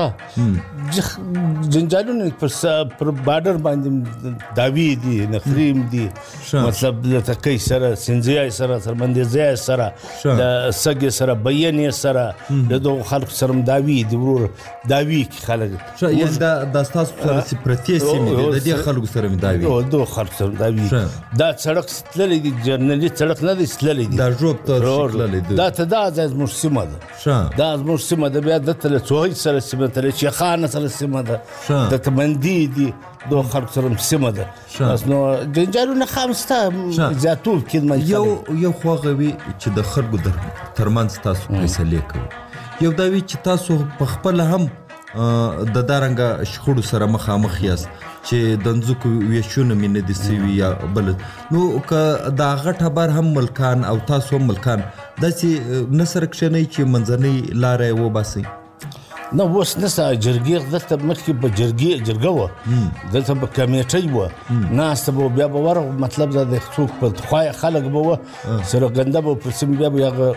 ستا جنجالونه پر بارډر باندې داوی دي نخریم دي مطلب د تکۍ سره سنځیای سره سرمندیزای سره د سګې سره بیانې سره د دغو خلکو سره م داوی دي ورور داوی کې خلک یعنې دا ستاسو سره چې پرتې سیمې دي د دې خلکو سره م داوی د دغو خلکو سره م داوی دا سړک تللی دي جرنلي سړک نه دی تللی دي دا ژوب ته تللی دي دا ته دا زموږ سیمه ده دا زموږ سیمه ده بیا دلته له څوهی سره سیمه ده له شیخانه سره سیمه ده د تمندي دي دو خلکو سره سیمه ده بس نو جنجالونه خام ستا زیاتول کېدمن یو یو خو هغه وي چې د خلکو ترمنځ تاسو فیصلې کوئ یو دا وي چې تاسو په خپله هم د دارنګه شخړو سره مخامخ یاست چې د ځمکو ویشونه مې نه دي سوي یا بل نو که دا غټه بار هم ملکان او تاسو هم ملکان داسې نه سره کښېنئ چې منځنۍ لاره یې وباسئ نه اوس نسته جرګې دلته مخکې به جرګې جرګه وه دلته به کمیټۍ وه ناسته به بیا به ورغ مطلب دا د څوک په خوایه خلک به وه سرګنده به پر سیمې بیا به هغه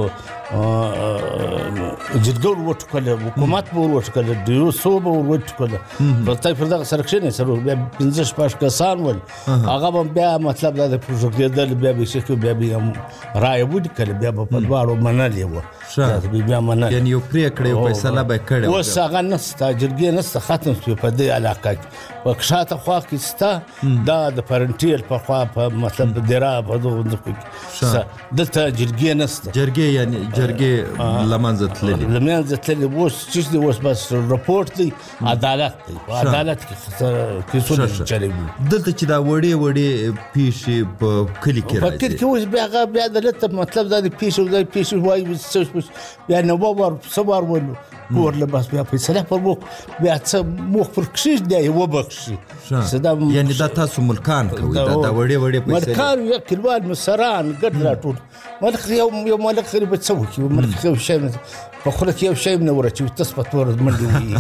جرګه ور وټوکله حکومت به ور وټوکله ډیرو څو به ور وټوکله پرته پر دغه سره کښېنئ سره بیا پنځه شپږ کسان ول هغه به بیا مطلب دا د پروژه بیا به شي بیا به هم رایه ولیکله بیا به په دواړو منلې وه بیا منل یعنې یو پرېکړه یو فیصله به یې کړې اوس هغه نسته جرګې نسته ختم شوې په دې علاقه کې په شاته خوا کې سته دا د فرنټیر په خوا په مطلب د دیرا په دغو ځمکو کې دلته جرګې نسته جرګې یعنې جرګې له منځه تللي له منځه تللي اوس چې دی اوس بس رپورټ دی عدالت دی په عدالت کې کیسونه چلوي دلته چې دا وړې وړې پیښې په کلي کې په کلي کې اوس بیا هغه بیا دلته مطلب دا د پیښې دا پیښې وایي بیا نو وار سوار ولو کور له بس بیا فیصله پر مخ بیا څه مخ پر کښېږ دی یې وبخښي یعنې دا تاسو ملکان کوئ دا وړې وړې پیسې ملکان یا کلیوال مشران ګډ راټول ملک یو یو ملک خري به څه وکړي ملک یو شی په خوله کې یو شی نه ورچوي تاسو په تور منډې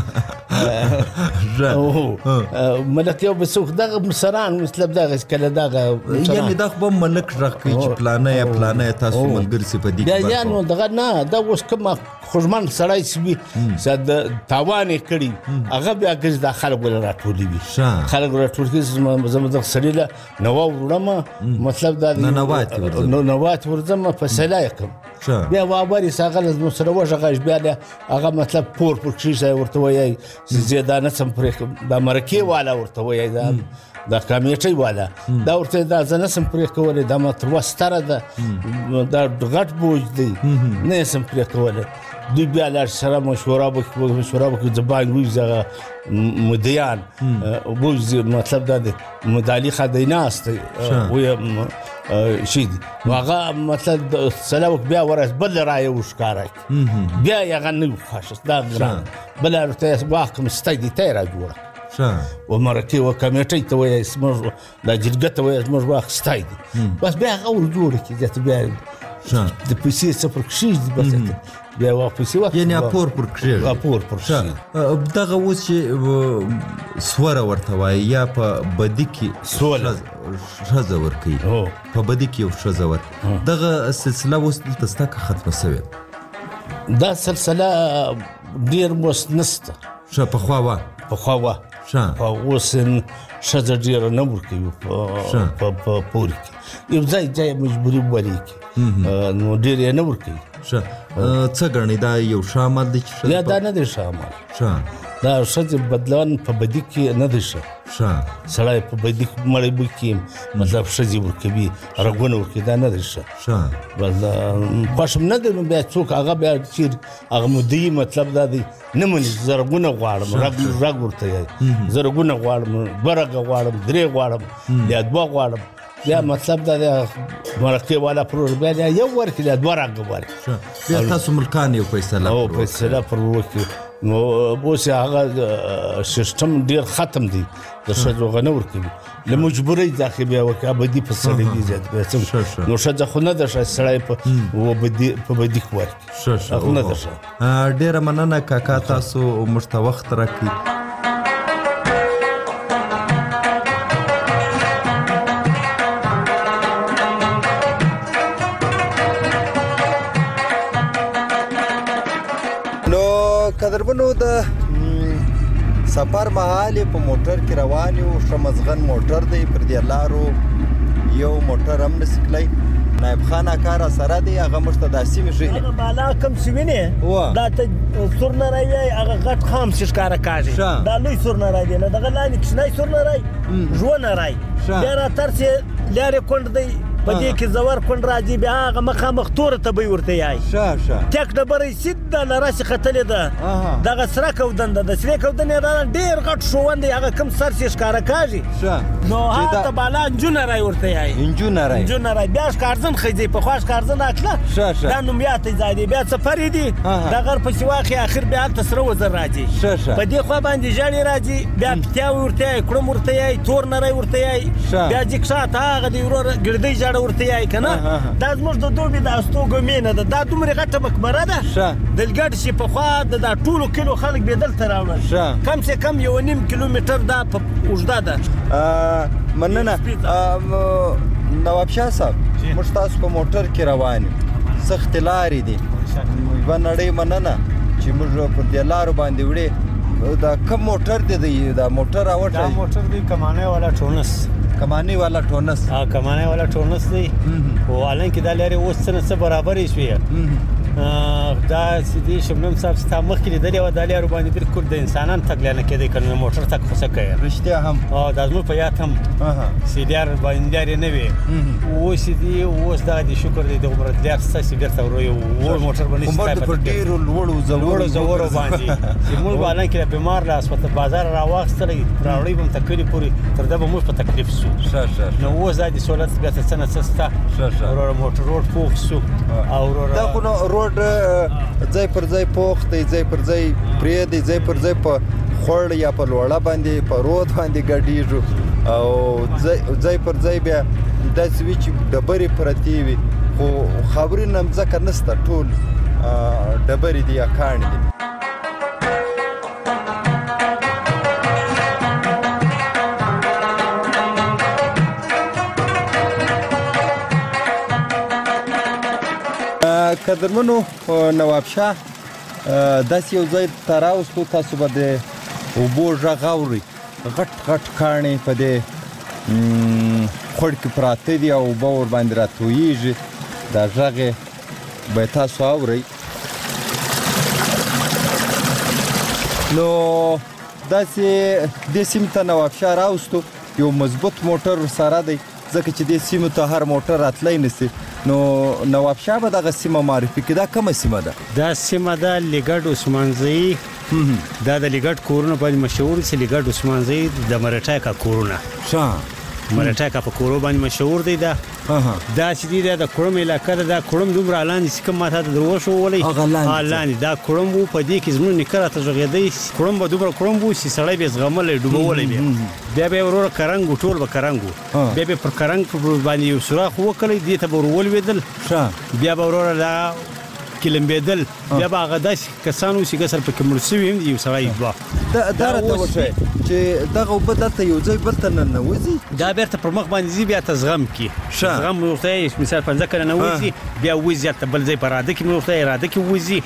وي ملک یو به څوک دغه مشران مطلب دغه کله دغه یعنې دا خو به ملک غږ کوي چې پلانه یا پلانه تاسو ملګري سي په دې کې یا نو دغه نه دا اوس کوم خوږمن سړی چې وي چې د تاوان یې کړي هغه بیا ګرځي دا خلک ول راټولي وي خلک راټول کړي زما دغه سړي له نوا وړم مطلب دا نوات ورځم فیصله یې کوم بیا وابرې ساغله زموږ سره وغږېږي بیا هغه مطلب پور پر کښېږي ورته وایي زه دا نه څم پرې دا مرکې والا ورته وایي دا دا کمیټۍ والا دا ورته دا زه نه سم پرې کولی دا متروه ستره ده دا غټ بوج دی نه یې سم پرې کولی دوی بیا لاړ سره مشوره وکړي مشوره وکړي د بانک ووځي هغه مدیان ووځي مطلب دا دی مدالي خدای ناست دی شي دي نو هغه مطلب سلا وکړي بیا ورځ بله رایه وښکاره کړي بیا یې هغه نه وي خوښه دا ګران بله ورته واکم ستی دی ته یې را جوړه و مرکې و کمیټۍ ته وایي زموږ دا جرګه ته وایي زموږ واک ستی دی بس بیا هغه ور جوړه کړي بیا د پیسې څه پر کښېږدي بس بیا یې پیسې واخلي یعنې اپور پر کښېږدي اپور پر کښېږدي دغه اوس چې سوره ورته وایي یا په بدي کې سوله ښځه ورکوي په بدي کې یو ښځه ورکوي دغه سلسله اوس دلته ستا که ختمه شوې دا سلسله ډېر اوس نشته ښه پخوا وه پخوا وه اوس ښځه ډېره نه ورکوي په پور کې یو ځای ځای مجبوري ولې کې نو ډېر یې نه ورکوي ښه څه ګڼئ دا یو ښه عمل دی چې یا دا نه دی ښه عمل ښه دا ښځې بدلون په بدي کې نه دی ښه ښه سړی په بدي مړی بوی کې مطلب ښځې ورکوي رګونه ورکوي دا نه دی ښه ښه بس دا خوښ م نه دی نو بیا څوک هغه بیا چیر هغه مدعي مطلب دا دی نه مني زه رګونه غواړم رګ ورته یایي زه رګونه غواړم دوه رګه غواړم درې غواړم یا دوه غواړم بیا مطلب دا دی مرکې والا پرور بیا یو ورکړي یا دوه رګه ورکړي بیا تاسو ملکان یو فیصله او فیصله پر وکړي نو اوس هغه سیستم ډېر ختم دی د ښځو هغه نه ورکوي له مجبورۍ داخل بیا وکړي ابدي په سړی دي زیات بیا څه نو ښځه خو نه ده ښه سړی په بدي کې ورکړي هغه نه ده ښه ډېره مننه کاکا تاسو موږ ته وخت راکړي قدرمنو د سفر مهال په موټر کې روان یو ښه مزغن موټر دی پر دې لارو یو موټر هم نسي تللی نایب خان اکا را سره دی هغه موږ ته دا سیمې ښیي هغه بالا کوم سیمې نه دا ته سور نری وایي هغه غټ خام چې ښکاره کاږي دا لوی سور نری دی له دغه لاندې کوچنی سور نری ژوه نری بیا راترسې لارې کونډ دی په دې کې زور کونډ راځي بیا هغه مخامخ توره ته به یې ورته یایي ټیک ډبره یې سیده له راسې ختلې ده دغه سره کودن ده د سرې کودن یې ډېر غټ ښوون دی هغه کوم سر چې ښکاره کاږي نو هلته بالا نجونری ورته یایي نجونری نجونری بیا ښکارځن ښځې پخوا ښکارځن اکله دا نومیاتی ځای دی بیا څپرې دي د غر پسې واخلي اخر بیا هلته سره وزر راځي په دې خوا باندې ژاړې راځي بیا پتیاوې ورته یایي کړم ورته یایي تور نری ورته یایي بیا جګ شاته هغه دی وروره ګړدۍ ژاړه ورته یایي که نه دا زموږ د دوبي د استوګو مینه ده دا دومره غټه مقبره ده دلګډ چې پخوا د دا ټولو کلو خلک بې دلته راوړل کم سے کم یو نیم کیلومتر دا په اوږده ده مننه نواب شاه صاحب موږ تاسو په موټر کې روان یو سختې لارې دي یوه نړۍ مننه چې موږ پر دې لارو باندې وړې دا کوم موټر دی دا موټر راوټی دا موټر دی کمانۍ والا ټونس کمانۍ والا ټونس ها کمانۍ والا ټونس دی خو حالانکې دا لارې اوس څه نه څه برابرې شوې دا سیدي شبنم صاحب ستا مخکې لیدلې وه دا لارو باندې بالکل د انسانان تګ لا نه کېدی که نه موټر تګ خو څه کوې رښتیا هم دا زموږ په یاد هم سیدیار باندې لارې نه وې اوس دي اوس دغه دي شکر دی د عمرت لار ستاسې بېرته ورو یو وړ موټر به نه شي په ډېرو لوړو لوړو زورو باندې چې موږ به حالانکې بیمار له هسپتال بازار راواخیستلی راوړی به م تر کلي پورې تر ده به موږ په تکلیف سو نو اوس دا د سهولت بېرته څه نه څه شته وروره موټر روډ پوخ سو او وروره دا خو نو روډ ځای پر ځای پوخ دی ځای پر ځای پرې دی ځای پر ځای په خوړ یا په لوړه باندې په رود باندې ګډېږو او ځای پر ځای بیا داسې وي چې ډبرې پرتې وي خو خاورین مځکه نشته ټول ډبرې دي یا کاڼي دي قدرمنو نواب شاه داسې یو ځای ته راوستو تاسو به د اوبو غږ اورئ غټ غټ کاڼي په دې خوړ کې پراته دي او اوبه ورباندې راتویېږي دا غږ یې به تاسو اورئ نو داسې دې سیمې ته نواب شاه راوستو یو مضبوط موټر سره دی ځکه چې دې سیمو ته هر موټر راتلی نسي نو نواب شاه به دغه سیمه معرفي کړي دا کومه سیمه ده دا سیمه ده لیګډ عثمانزی دا د لیګډ کورونه باندې مشهور دي لیګډ عثمانزی د مرټای کا کورونه ښه ملټا کا په کورو باندې مشهور دی دا دا چې دی دا کورم علاقه دا کورم دومره لاندې چې کوم ماته درو شو ولې لاندې دا کورم وو په دې کې زموږ نکره ته ژغېدی کورم به دومره کورم وو چې سړی به زغمل ډوبولې بیا بیا ورور کرنګ ټول به کرنګ بیا به پر کرنګ باندې یو سوراخ وکړي دې ته ورول ویدل بیا به ورور دا کلمبېدل بیا به هغه داسې کسانو چې ګسر پکې مړ سوي هم یو سړی دوه دا راته وښیه چې دغه اوبه دلته یو ځای بل ته ننوځي دا بیرته پر مخ باندې ځي بیا ته زغم کړي زغم ورته یې مثال پنځه کاله ننوځي بیا وځي هلته بل ځای په راده کې مې ورته یې راده کې وځي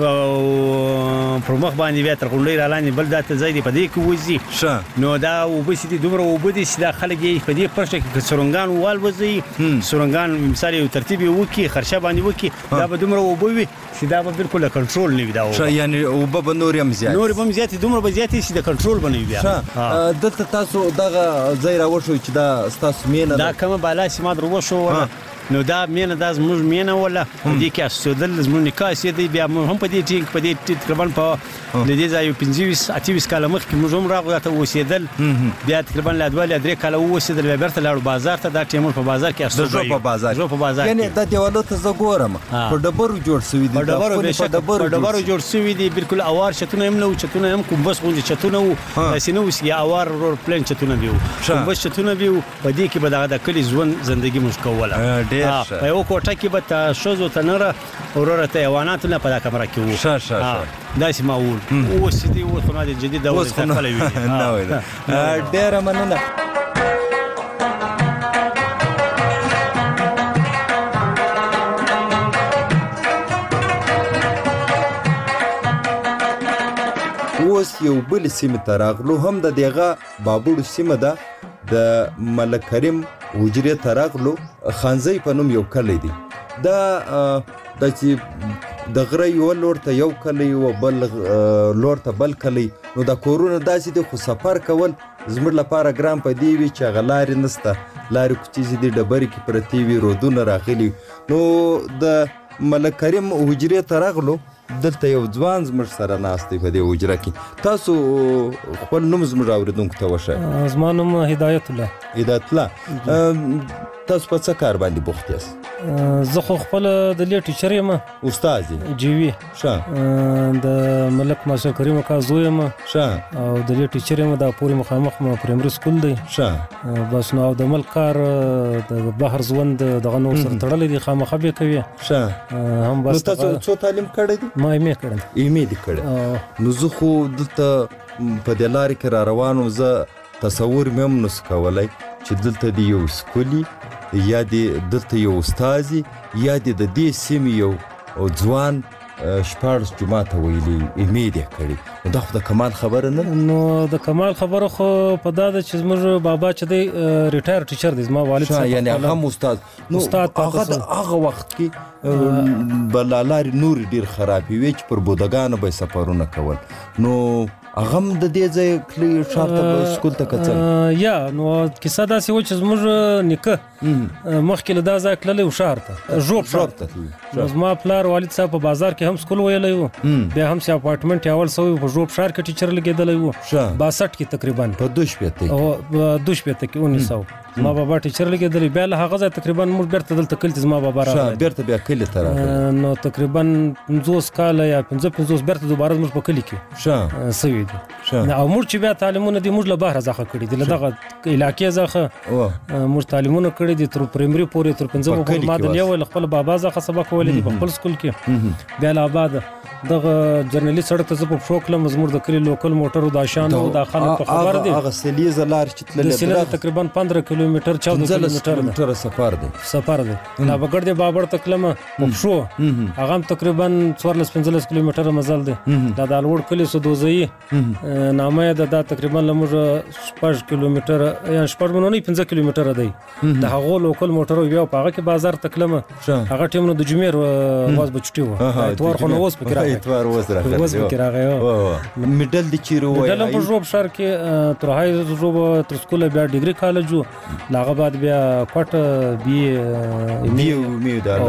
پر مخ باندې بیا تر غونډۍ را لاندې بل داسې ځای دی په دې کې وځي نو دا اوبه چې دي دومره اوبه دي چې دا خلک یې په دې پرشه کې که سرنګان والوځي سرنګان مثال یو ترتیب یې وکړي خرشه باندې وکړي دا به دومره اوبه وي چې دا به بالکل کنټرول نه وي دا اوبه یعنې اوبه به نورې هم زیاتې نورې به هم زیاتې دومره به زیاتې چې د کنټرول به نه وي بیا دلته تاسو دغه ځای راوښوئ چې دا ستاسو مینه دا کومه بالا چې ما در وښووله نو دا مینه دا زموږ مینه وله په دې کې استودل زموږ نکاح سېدی بیا موږ هم په دې ټینګ په دې تقریبا په د دې ځای پنځه ویشت اته ویشت کاله مخکې موږ هم راغلو دلته اوسېدل بیا تقریبا له دوه له درې کاله واوسېدل بیا بېرته لاړو بازار ته دا ټیمونه په بازار کې استوګو په بازار په بازار یعنې دا دیوالو ته زه ګورم په ډبرو جوړ سوي دي په ډبرو جوړ سوي دي بالکل اوار چتونه هم نه وو چتونه هم کومبس غوندې چتونه وو داسې نه اوس یا اوار ورور پلین چتونه دي وو کومبس چتونه دي وو په دې کې به دغه د کلي ژوند زندګي موږ کوله ډېر په یو کوټه کې به ته ښځو ته نره وروره ته حیواناتو نه په دا کمره کې وو ښه ښه داسې معول اوس چې دی اوس خو د جدید دور ته خپله وي ډېره مننه اوس یو بل سیمې ته راغلو هم د دغه بابوړو سیمه ده د ملک کریم حجرې ته راغلو خانزۍ په نوم یو کلی دی دا دا چې د غره یو لور ته یو کلی و بل لور ته بل کلی نو دا کورونه داسې دي خو سفر کول زموږ لپاره ګران په دې وي چې هغه لارې نسته لارې کوچې چې دي ډبرې کې پرتې وي رودونه راغلي نو د ملک کریم حجرې ته راغلو دلته یو ځوان زموږ سره ناست دی په دې حجره کې تاسو خپل نوم زموږ اورېدونکو ته وښایئ زما نوم هدایت الله هدایت الله تاسو په څه کار باندې بوخت یاست زه خو خپله د لې ټیچر یم استاد یې جیوي ښه د ملک ماشا کریم اکا زوی یم ښه او د لې ټیچر یم دا پورې مخامخ مو پرایمري سکول دی ښه بس نو او د ملک کار د بهر ژوند دغه نور سره تړلی دی خامخا به کوي ښه هم بس نو تاسو څو تعلیم کړی دی ما ایم ای کړی ایم ای دې کړی نو زه خو دلته په دې لارې کې را روان وم زه تصور مې هم نسو کولی چې دلته دې یو سکول یا دې دلته یو استازي یا دې د دې سیمې یو ځوان شپاړس جوماته ویلي ایم ای دې کړي نو دا خو د کمال خبره نه نو د کمال خبره خو په دا ده چې زموږ بابا چې دی ریټایر ټیچر دی زما والد صاحب یعنې هغه هم استاد نو هغه د هغه وخت کې به لارې نورې ډېر خرابې وې چې پر بودګانو به یې سفرونه کول نو هغه هم د دې ځای کلي ښار ته سکول ته کتل یا نو کیسه داسې وه چې زموږ نیکه مخکې له دا ځای تللی و ښار ته ژوب ښار ته نو زما پلار والد صاحب په بازار کې هم سکول ویلی و بیا هم چې اپارټمنټ یې اول سوی و په ژوب ښار کې ټیچر لګېدلی و باسټ کې تقریبا په دوه شپېته کې دوه شپېته کې اونیس سوه زما بابا ټیچر لګېدلی بیا له هغه ځای تقریبا موږ بېرته دلته کلي ته زما بابا راغلی بېرته بیا کلي ته راغلی نو تقریبا پنځوس کاله یا پنځه پنځوس بېرته دوباره زموږ په کلي کې سوي دي او موږ چې بیا تعلیمونه دي موږ له بهره څخه کړي دي له دغه علاقې څخه موږ تعلیمونه کړي دي تر پرایمري پورې تر پنځمه پورې ما د یو له خپل بابا څخه سبق ویلی دي په خپل سکول کې بیا له آباد دغه جرنلي سړک ته زه په پښو کړم زموږ د کلي لوکل موټرو دا شان او دا خلک په خبر دي هغه سلیزه لار چې تللی د سلیزه تقریبا پندره کیلومتر چودہ کیلومتر سفر دی سفر دی لا بغړ دی بابړ ته کلمه په پښو هغه هم تقریبا څوارلس پنځلس کیلومتر مزل دی دا د الوړ کلي سدوزي نامه ده دا تقریبا لمر شپږ کیلومتر یا شپږ نه پنځه کیلومتر دی د هغه لوکل موټرو بیا په هغه کې بازار تکلمه هغه ټیم نو د جمعې واز بچټي و اتوار خو نو اوس پکې اتوار اوس راغلی اوس پکې راغی میډل د چیرو وای میډل په ژوب شهر کې تر هاي ژوب تر سکول بیا ډیګري کالج و لاغه بعد بیا کوټ بي بي مي دا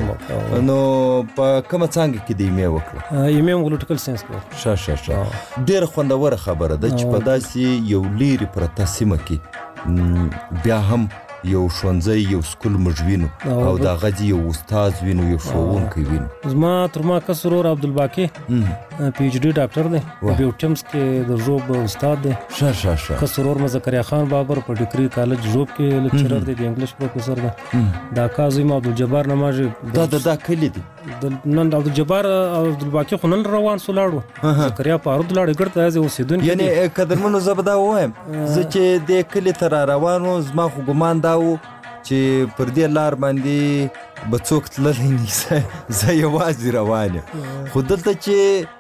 نو په کومه څنګه کې دی مې وکړه ایم ام پولیټیکل ساينس ښه ښه ښه ډېر خوندوره خبره ده چې په داسې یو لیرې پرته سیمه کې بیا هم یو ښوونځی یو سکول موږ وینو او د هغه دې یو استاد وینو یو ښوونکی وینو. زما تر ما کس ورور عبدالباقي پی ایچ ډي ډاکټر دی په بیوټیمز کې د ژوب استاد دی. ښه ښه ښه. کس ورور مزکریا خان بابر په ډیګري کالج ژوب کې لیکچرر دی د انګلیش پروفیسور دی. دا کا زوی ما عبدالجبار نماجه دا دا کلی دی نن عبدالجبار او عبدالباقي خو نن روان سو لاړو زکریا پارود لاړ ګرته از اوسیدونکي. یعنی قدرمنو زه به دا ووایم زه چې دې کلي ته را روان وم زما خو ګمان دا و چې پر دې لار باندې به څوک تللی نه زه یوازې روان یم. خو دلته چې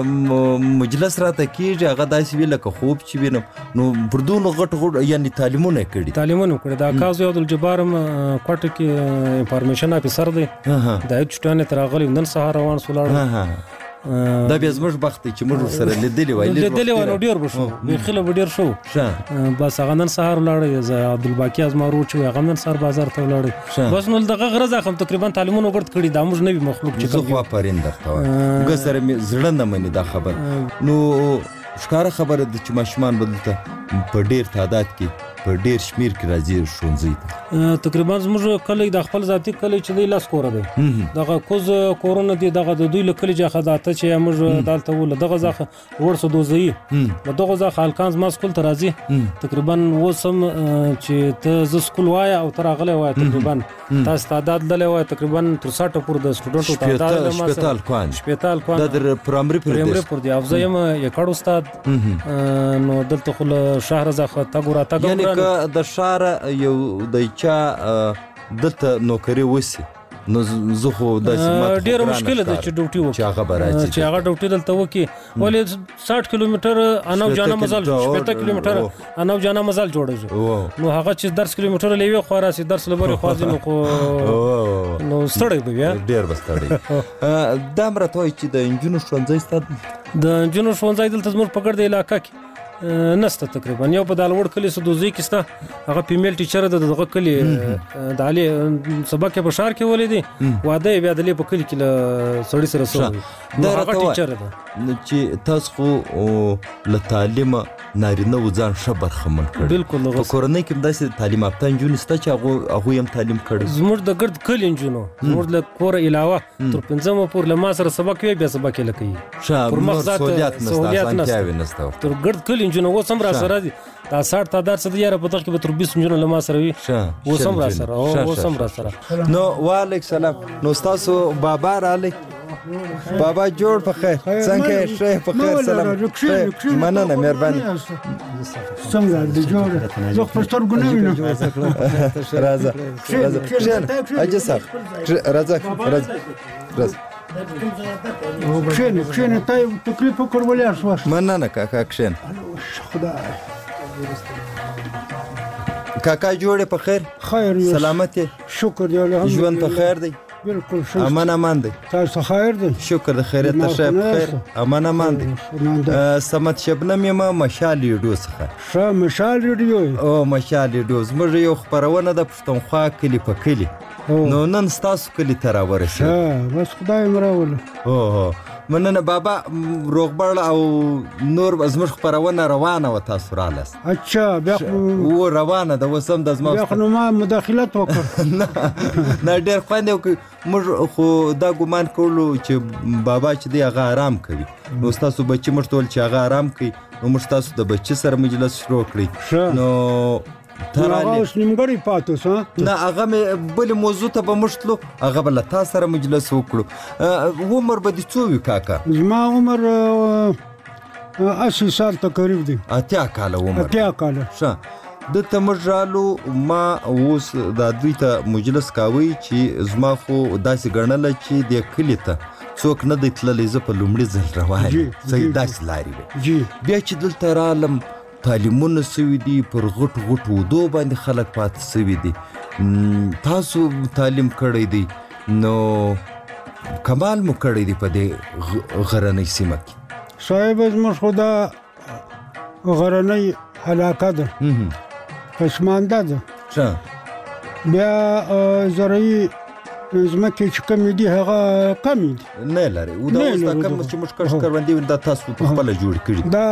مجلس راته کېږي هغه داسې وي لکه خوب چې وینم نو پر دونو غټ غټ یعنې تعلیمونه یې کړي تعلیمونه یې کړي. دا کازو عبدالجبار هم کوټه کې انفارمیشن افیسر دی د هیڅ چټانې تر راغلی نن سهار روان سو لاړو. دا بیا زموږ بخت دی چې موږ سره لیدلي وای لیدلي وای نو ډېر به شو بیخي له به ډېر شو. بس هغه نن سهار ولاړی زه عبدالباقي از ما ورور چې هغه نن سهار بازار ته ولاړی. بس نو دغه غرض اخم تقریبا تعلیمونه وګړد کړي دا موږ نوي مخلوق چې زه خو آفرین درته وایم ګه سره مې زړه نه مني دا خبر. نو ښکاره خبره ده چې ماشومان به دلته په ډېر تعداد کې په ډېر شمیر کې راځي ښوونځي ته. تقریبا زموږ کلی د خپل ذاتي کلی چې دی لس کوره دی دغه کوز کورونه دي دغه د دوی له کلي څخه داته چې موږ دلته ول دغه ځخه ورسو دوزي د دغه ځخه الکانز ما سکول ته راځي تقریبا وسم چې ته ز سکول وای او تر غلې وای تقریبا تاسو تعداد دلې وای تقریبا تر ساټه پور د سټوډنټو تعداد ما شپږ کوان شپږ کوان د پرایمري پرایمري پور دی افزه یم یکړ استاد نو دلته خو شهر ځخه تا ګورا تا ګورا که د ښار یو د چا دلته نوکري وسی نو زه خو داسې ډېره مشکله ده چې ډوټي وکړي چې هغه به راځي چې هغه ډوټي دلته وکړي ولې ساټ کیلومتر انو جانا مزل شپږ کیلومتر انو جانا مزل جوړیږي نو هغه چې درس کیلومتر لیوي خو راسي درس لبري خو ځینو خو نو ستړی به بیا ډېر به ستړی. دا مرته وایي چې د انجونو ښوونځی ستا د انجونو ښوونځی دلته زموږ په ګرد علاقه کې نسته تقریبا یو په دالوړ کلی سدوزي کې ستا هغه فیمیل ټیچر د دغه کلی د علي سبق په شهر کې ولیدي واده بیا د لې په کلی کې له سړی سره سو دا هغه ټیچر ده چې تاسو خو له تعلیم نارینه و ځان ښه برخمن کړي. بالکل په کورنۍ کې داسې تعلیم یافته نجونې شته چې هغه هغوی هم تعلیم کړی زموږ د ګرد کلي نجونو زموږ له کوره علاوه تر پنځمه پورې له ما سره سبق وی بیا سبق یې لکوي ښه نور سهولیات نشته اسانتیاوې نشته تر ګرد کلي نجونو اوس هم را سره دي دا ساټ تعداد څه دی یاره په دغه کې به تر بیست نجونو له ما سره وي اوس هم را سره اوس هم را سره. نو وعلیکم سلام. نو ستاسو بابا رالی بابا جوړ په خیر څنګه ښه په خیر سلام مننه مهرباني څنګه دې جوړ زه خو سترګو نه وینم راځه راځه اجي صاحب راځه راځه راځه کښېنه کښېنه ته یې تکلیف وکړ ولې ارسواش مننه کاکا کښېنه. کاکا جوړې په خیر خیر سلامت یې شکر دی الحمدلله ژوند په خیر دی بالکل امان امان دی تاسو خیر دی شکر د خیریت شه په خیر امان امان دی. سمت شبنم یم مشال ریډیو څخه ښه مشال ریډیو او مشال ریډیو زموږ یو خبرونه د پښتونخوا کلی په کلی نو نن ستاسو کلی ته راورسېد. ښه بس خدای مو راوله. اوه مننه بابا روغبړ او نور زموږ خبرونه روانه وه تاسو رالاست. اچھا بیا و روانه ده اوس هم د زما بیا خو نو ما مداخلت وکړ نه ډېر خوند یې وکړ موږ خو دا ګمان کولو چې بابا چې دی هغه آرام کوي نو ستاسو بچي موږ ته ویل چې هغه آرام کوي نو موږ ستاسو د بچي سره مجلس شروع کړئ نو هغه اوس نیمګړی پاتې اوس نه هغه مې بلې موضوع ته به موږ تلو هغه به له تا سره مجلس وکړو. عمر به دې څو وي کاکا؟ زما عمر اسی سال تقریب دی. اتیا کاله عمر اتیا کاله ښه دلته موږ رالو ما اوس دا دوی ته مجلس کاوی چې زما خو داسې ګڼله چې دې کلي ته څوک نه دی تللی زه په لومړي ځل روان یم صحیح داسې لارې وې بیا چې دلته رالم تعلیمونه سوي دي پر غټو غټو ودو باندې خلک پاتې سوي دي تاسو تعلیم کړی دی نو کمال مو کړی دی په دې غرنۍ سیمه کې صاحب زموږ خو دا غرنۍ علاقه ده پسمانده ده ښه بیا زرعي ځمکې چې کمې دي هغه کمې دي نه لري او دا اوس دا کم چې موږ کښ کروندې دا تاسو په خپل جوړ کړی دا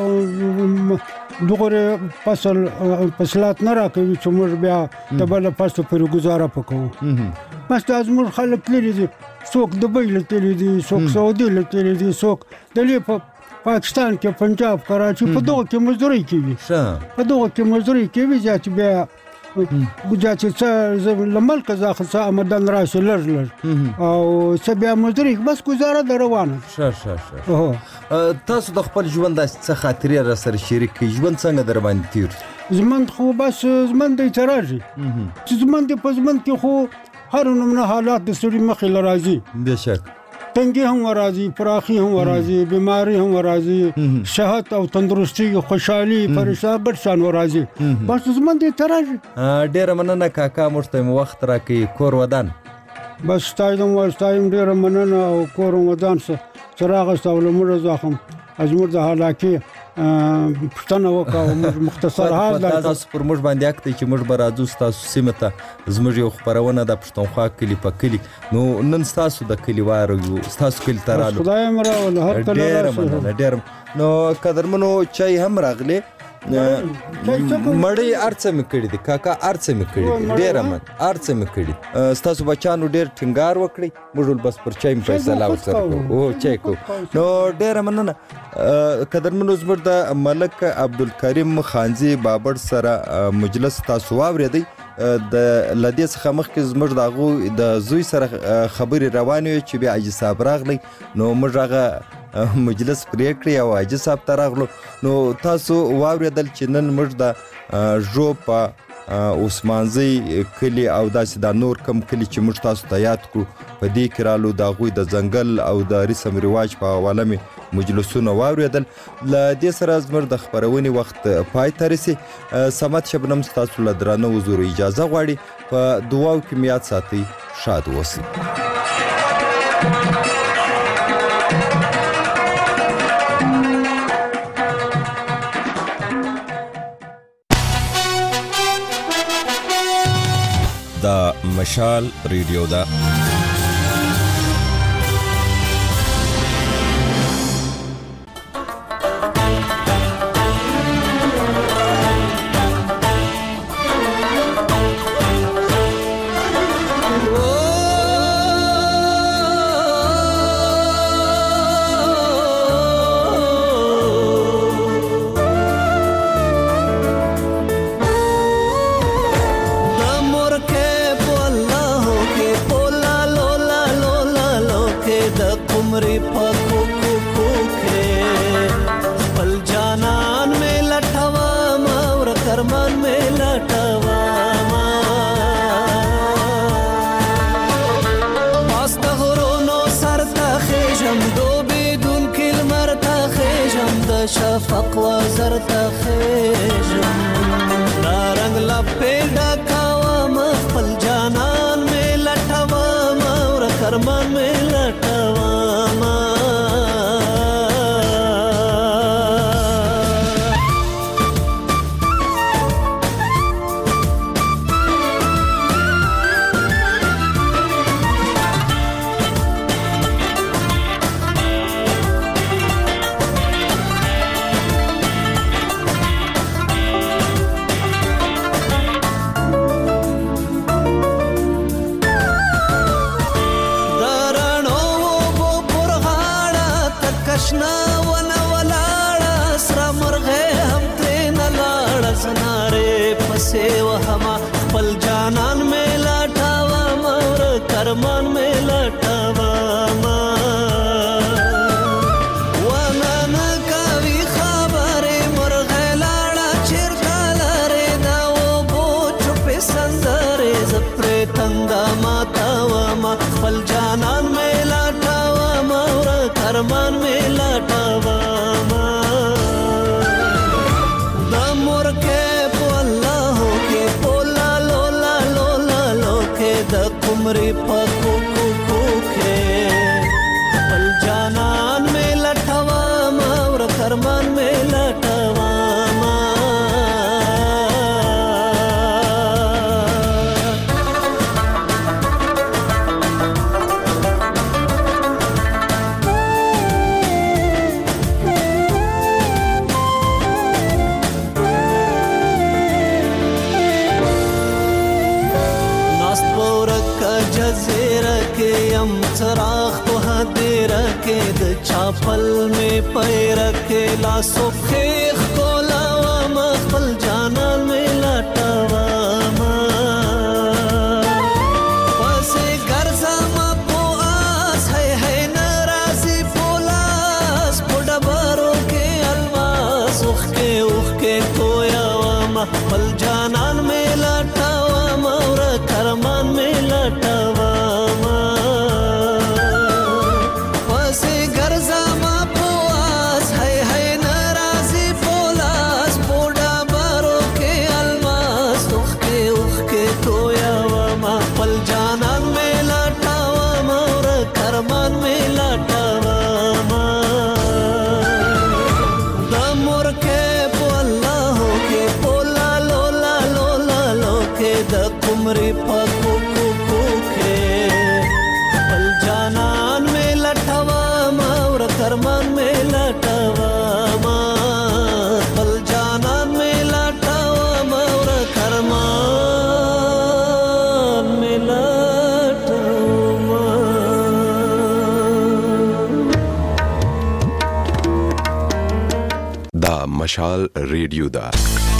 دغه فصل فصلات نه راکوي چې موږ بیا د بل فصل پر گزاره وکړو بس دا زموږ خلک لري دي څوک دبي لته دي څوک سعودي لته دي څوک د پاکستان کې پنجاب کراچي په دغه کې مزدوري کوي په دغه کې مزدوري کوي چې بیا ګویا چې لمل قزا خصه آمدن راشي لږ لږ او څه بیا مزدوري بس گزاره د روانه ښه ښه ښه تاسو د خپل ژوند د څه خاطرې را سره شریک کی ژوند څنګه در باندې تیر زمند خو بس زمند دی تراجي چې زمند په زمند کې خو هر نومه حالات د سړي مخې لراځي بشک تنګي هم ورازي پراخي هم ورازي بیماری هم ورازي صحت او تندرستي خوشحالي پریشان ګټ شان ورازي بس زمند دی تراجي ډېر مننه کاکا مشته وخت راکې کور ودان بس ستایم ورستایم ډېر مننه او کور ودان چراغ استول مر زخم ازمر د حالاکي پښتنه وکاو مختصر حال تاسو پر موږ باندې اکته چې موږ برازو تاسو سیمه ته زموږ یو خبرونه د پښتونخوا کلی په کلی نو نن تاسو د کلی وارو تاسو کلی ترالو خدای مرا ول هر کله ډېر نو قدرمنو چای هم راغله مړی ارڅ مې کړی دی کاکا ارڅ مې کړی دی ډېر من ارڅ مې کړی تاسو بچانو ډېر ټینګار وکړي موږ بس پر چای مې فیصله وکړو او چای کو نو ډېر مننه قدرمنو زموږ د ملک عبدالکریم خانزي بابر سره مجلس تاسو واورېدی د لدې څخه مخکې زموږ دغه د زوی سره خبرې روانې چې بیا حاجي صاحب راغلی نو موږ هغه مجلس پریکړې او حاجي صاحب ته راغلو نو تاسو واورېدل چې نن موږ د ژوپ عثمانزی کلی او داسې د نور کم کلی چې موږ تاسو ته یاد کړو په دې کې رالو د هغوی د ځنګل او د رسم رواج په حواله مې مجلسونه واورېدل له دې سره زموږ د خپرونې وخت پای ته رسي صمد شبنم ستاسو له درانه حضورو اجازه غواړي په دعاو کې مې یاد ساتئ شاد اوسئ دا مشال ریډیو ده شفق وزر تخیجم نارنگ لپیدا کاوام خپل جانان میں لټوام اور کرمان میں لټوام کرمان میں لټوام ونن کوي خبره مرغه لاړه چیرته لري دا و بو چپ سندره زپره تندا ماتوام خپل جانان میں لټوام اور کرمان میں لټوام د مرکه په الله کې پولا لولا لولا لوکه د عمرې په کوکو کوکې خپل جانان مې لټوام اور کرمان مې لټوام अंधेरा के हम चराग तो हदेरा के द चापल में पैर के लासो खेख को लावा मखबल जाना में लटावा पसे गर्जा मा पो आस है है नाराजी पोलास पोडा बारो के अलवास उख के उख के कोयावा मखबल जानान में लटावा मौरा करमान में लटावा पसे गर्जा मा पो आस है है नाराजी पोलास पोडा बारो के अलवास उख के उख के कोयावा मखबल जानान में लटावा मौरा करमान में लटावा दमुर के पोला हो के पोला लोला लोला लो के द कुमरी पकू कुकू के पल जानान में लटावा मौरा करमान में लटावा पल जानान में लटावा मौरा करमान में लटावा دا مشال ریډیو ده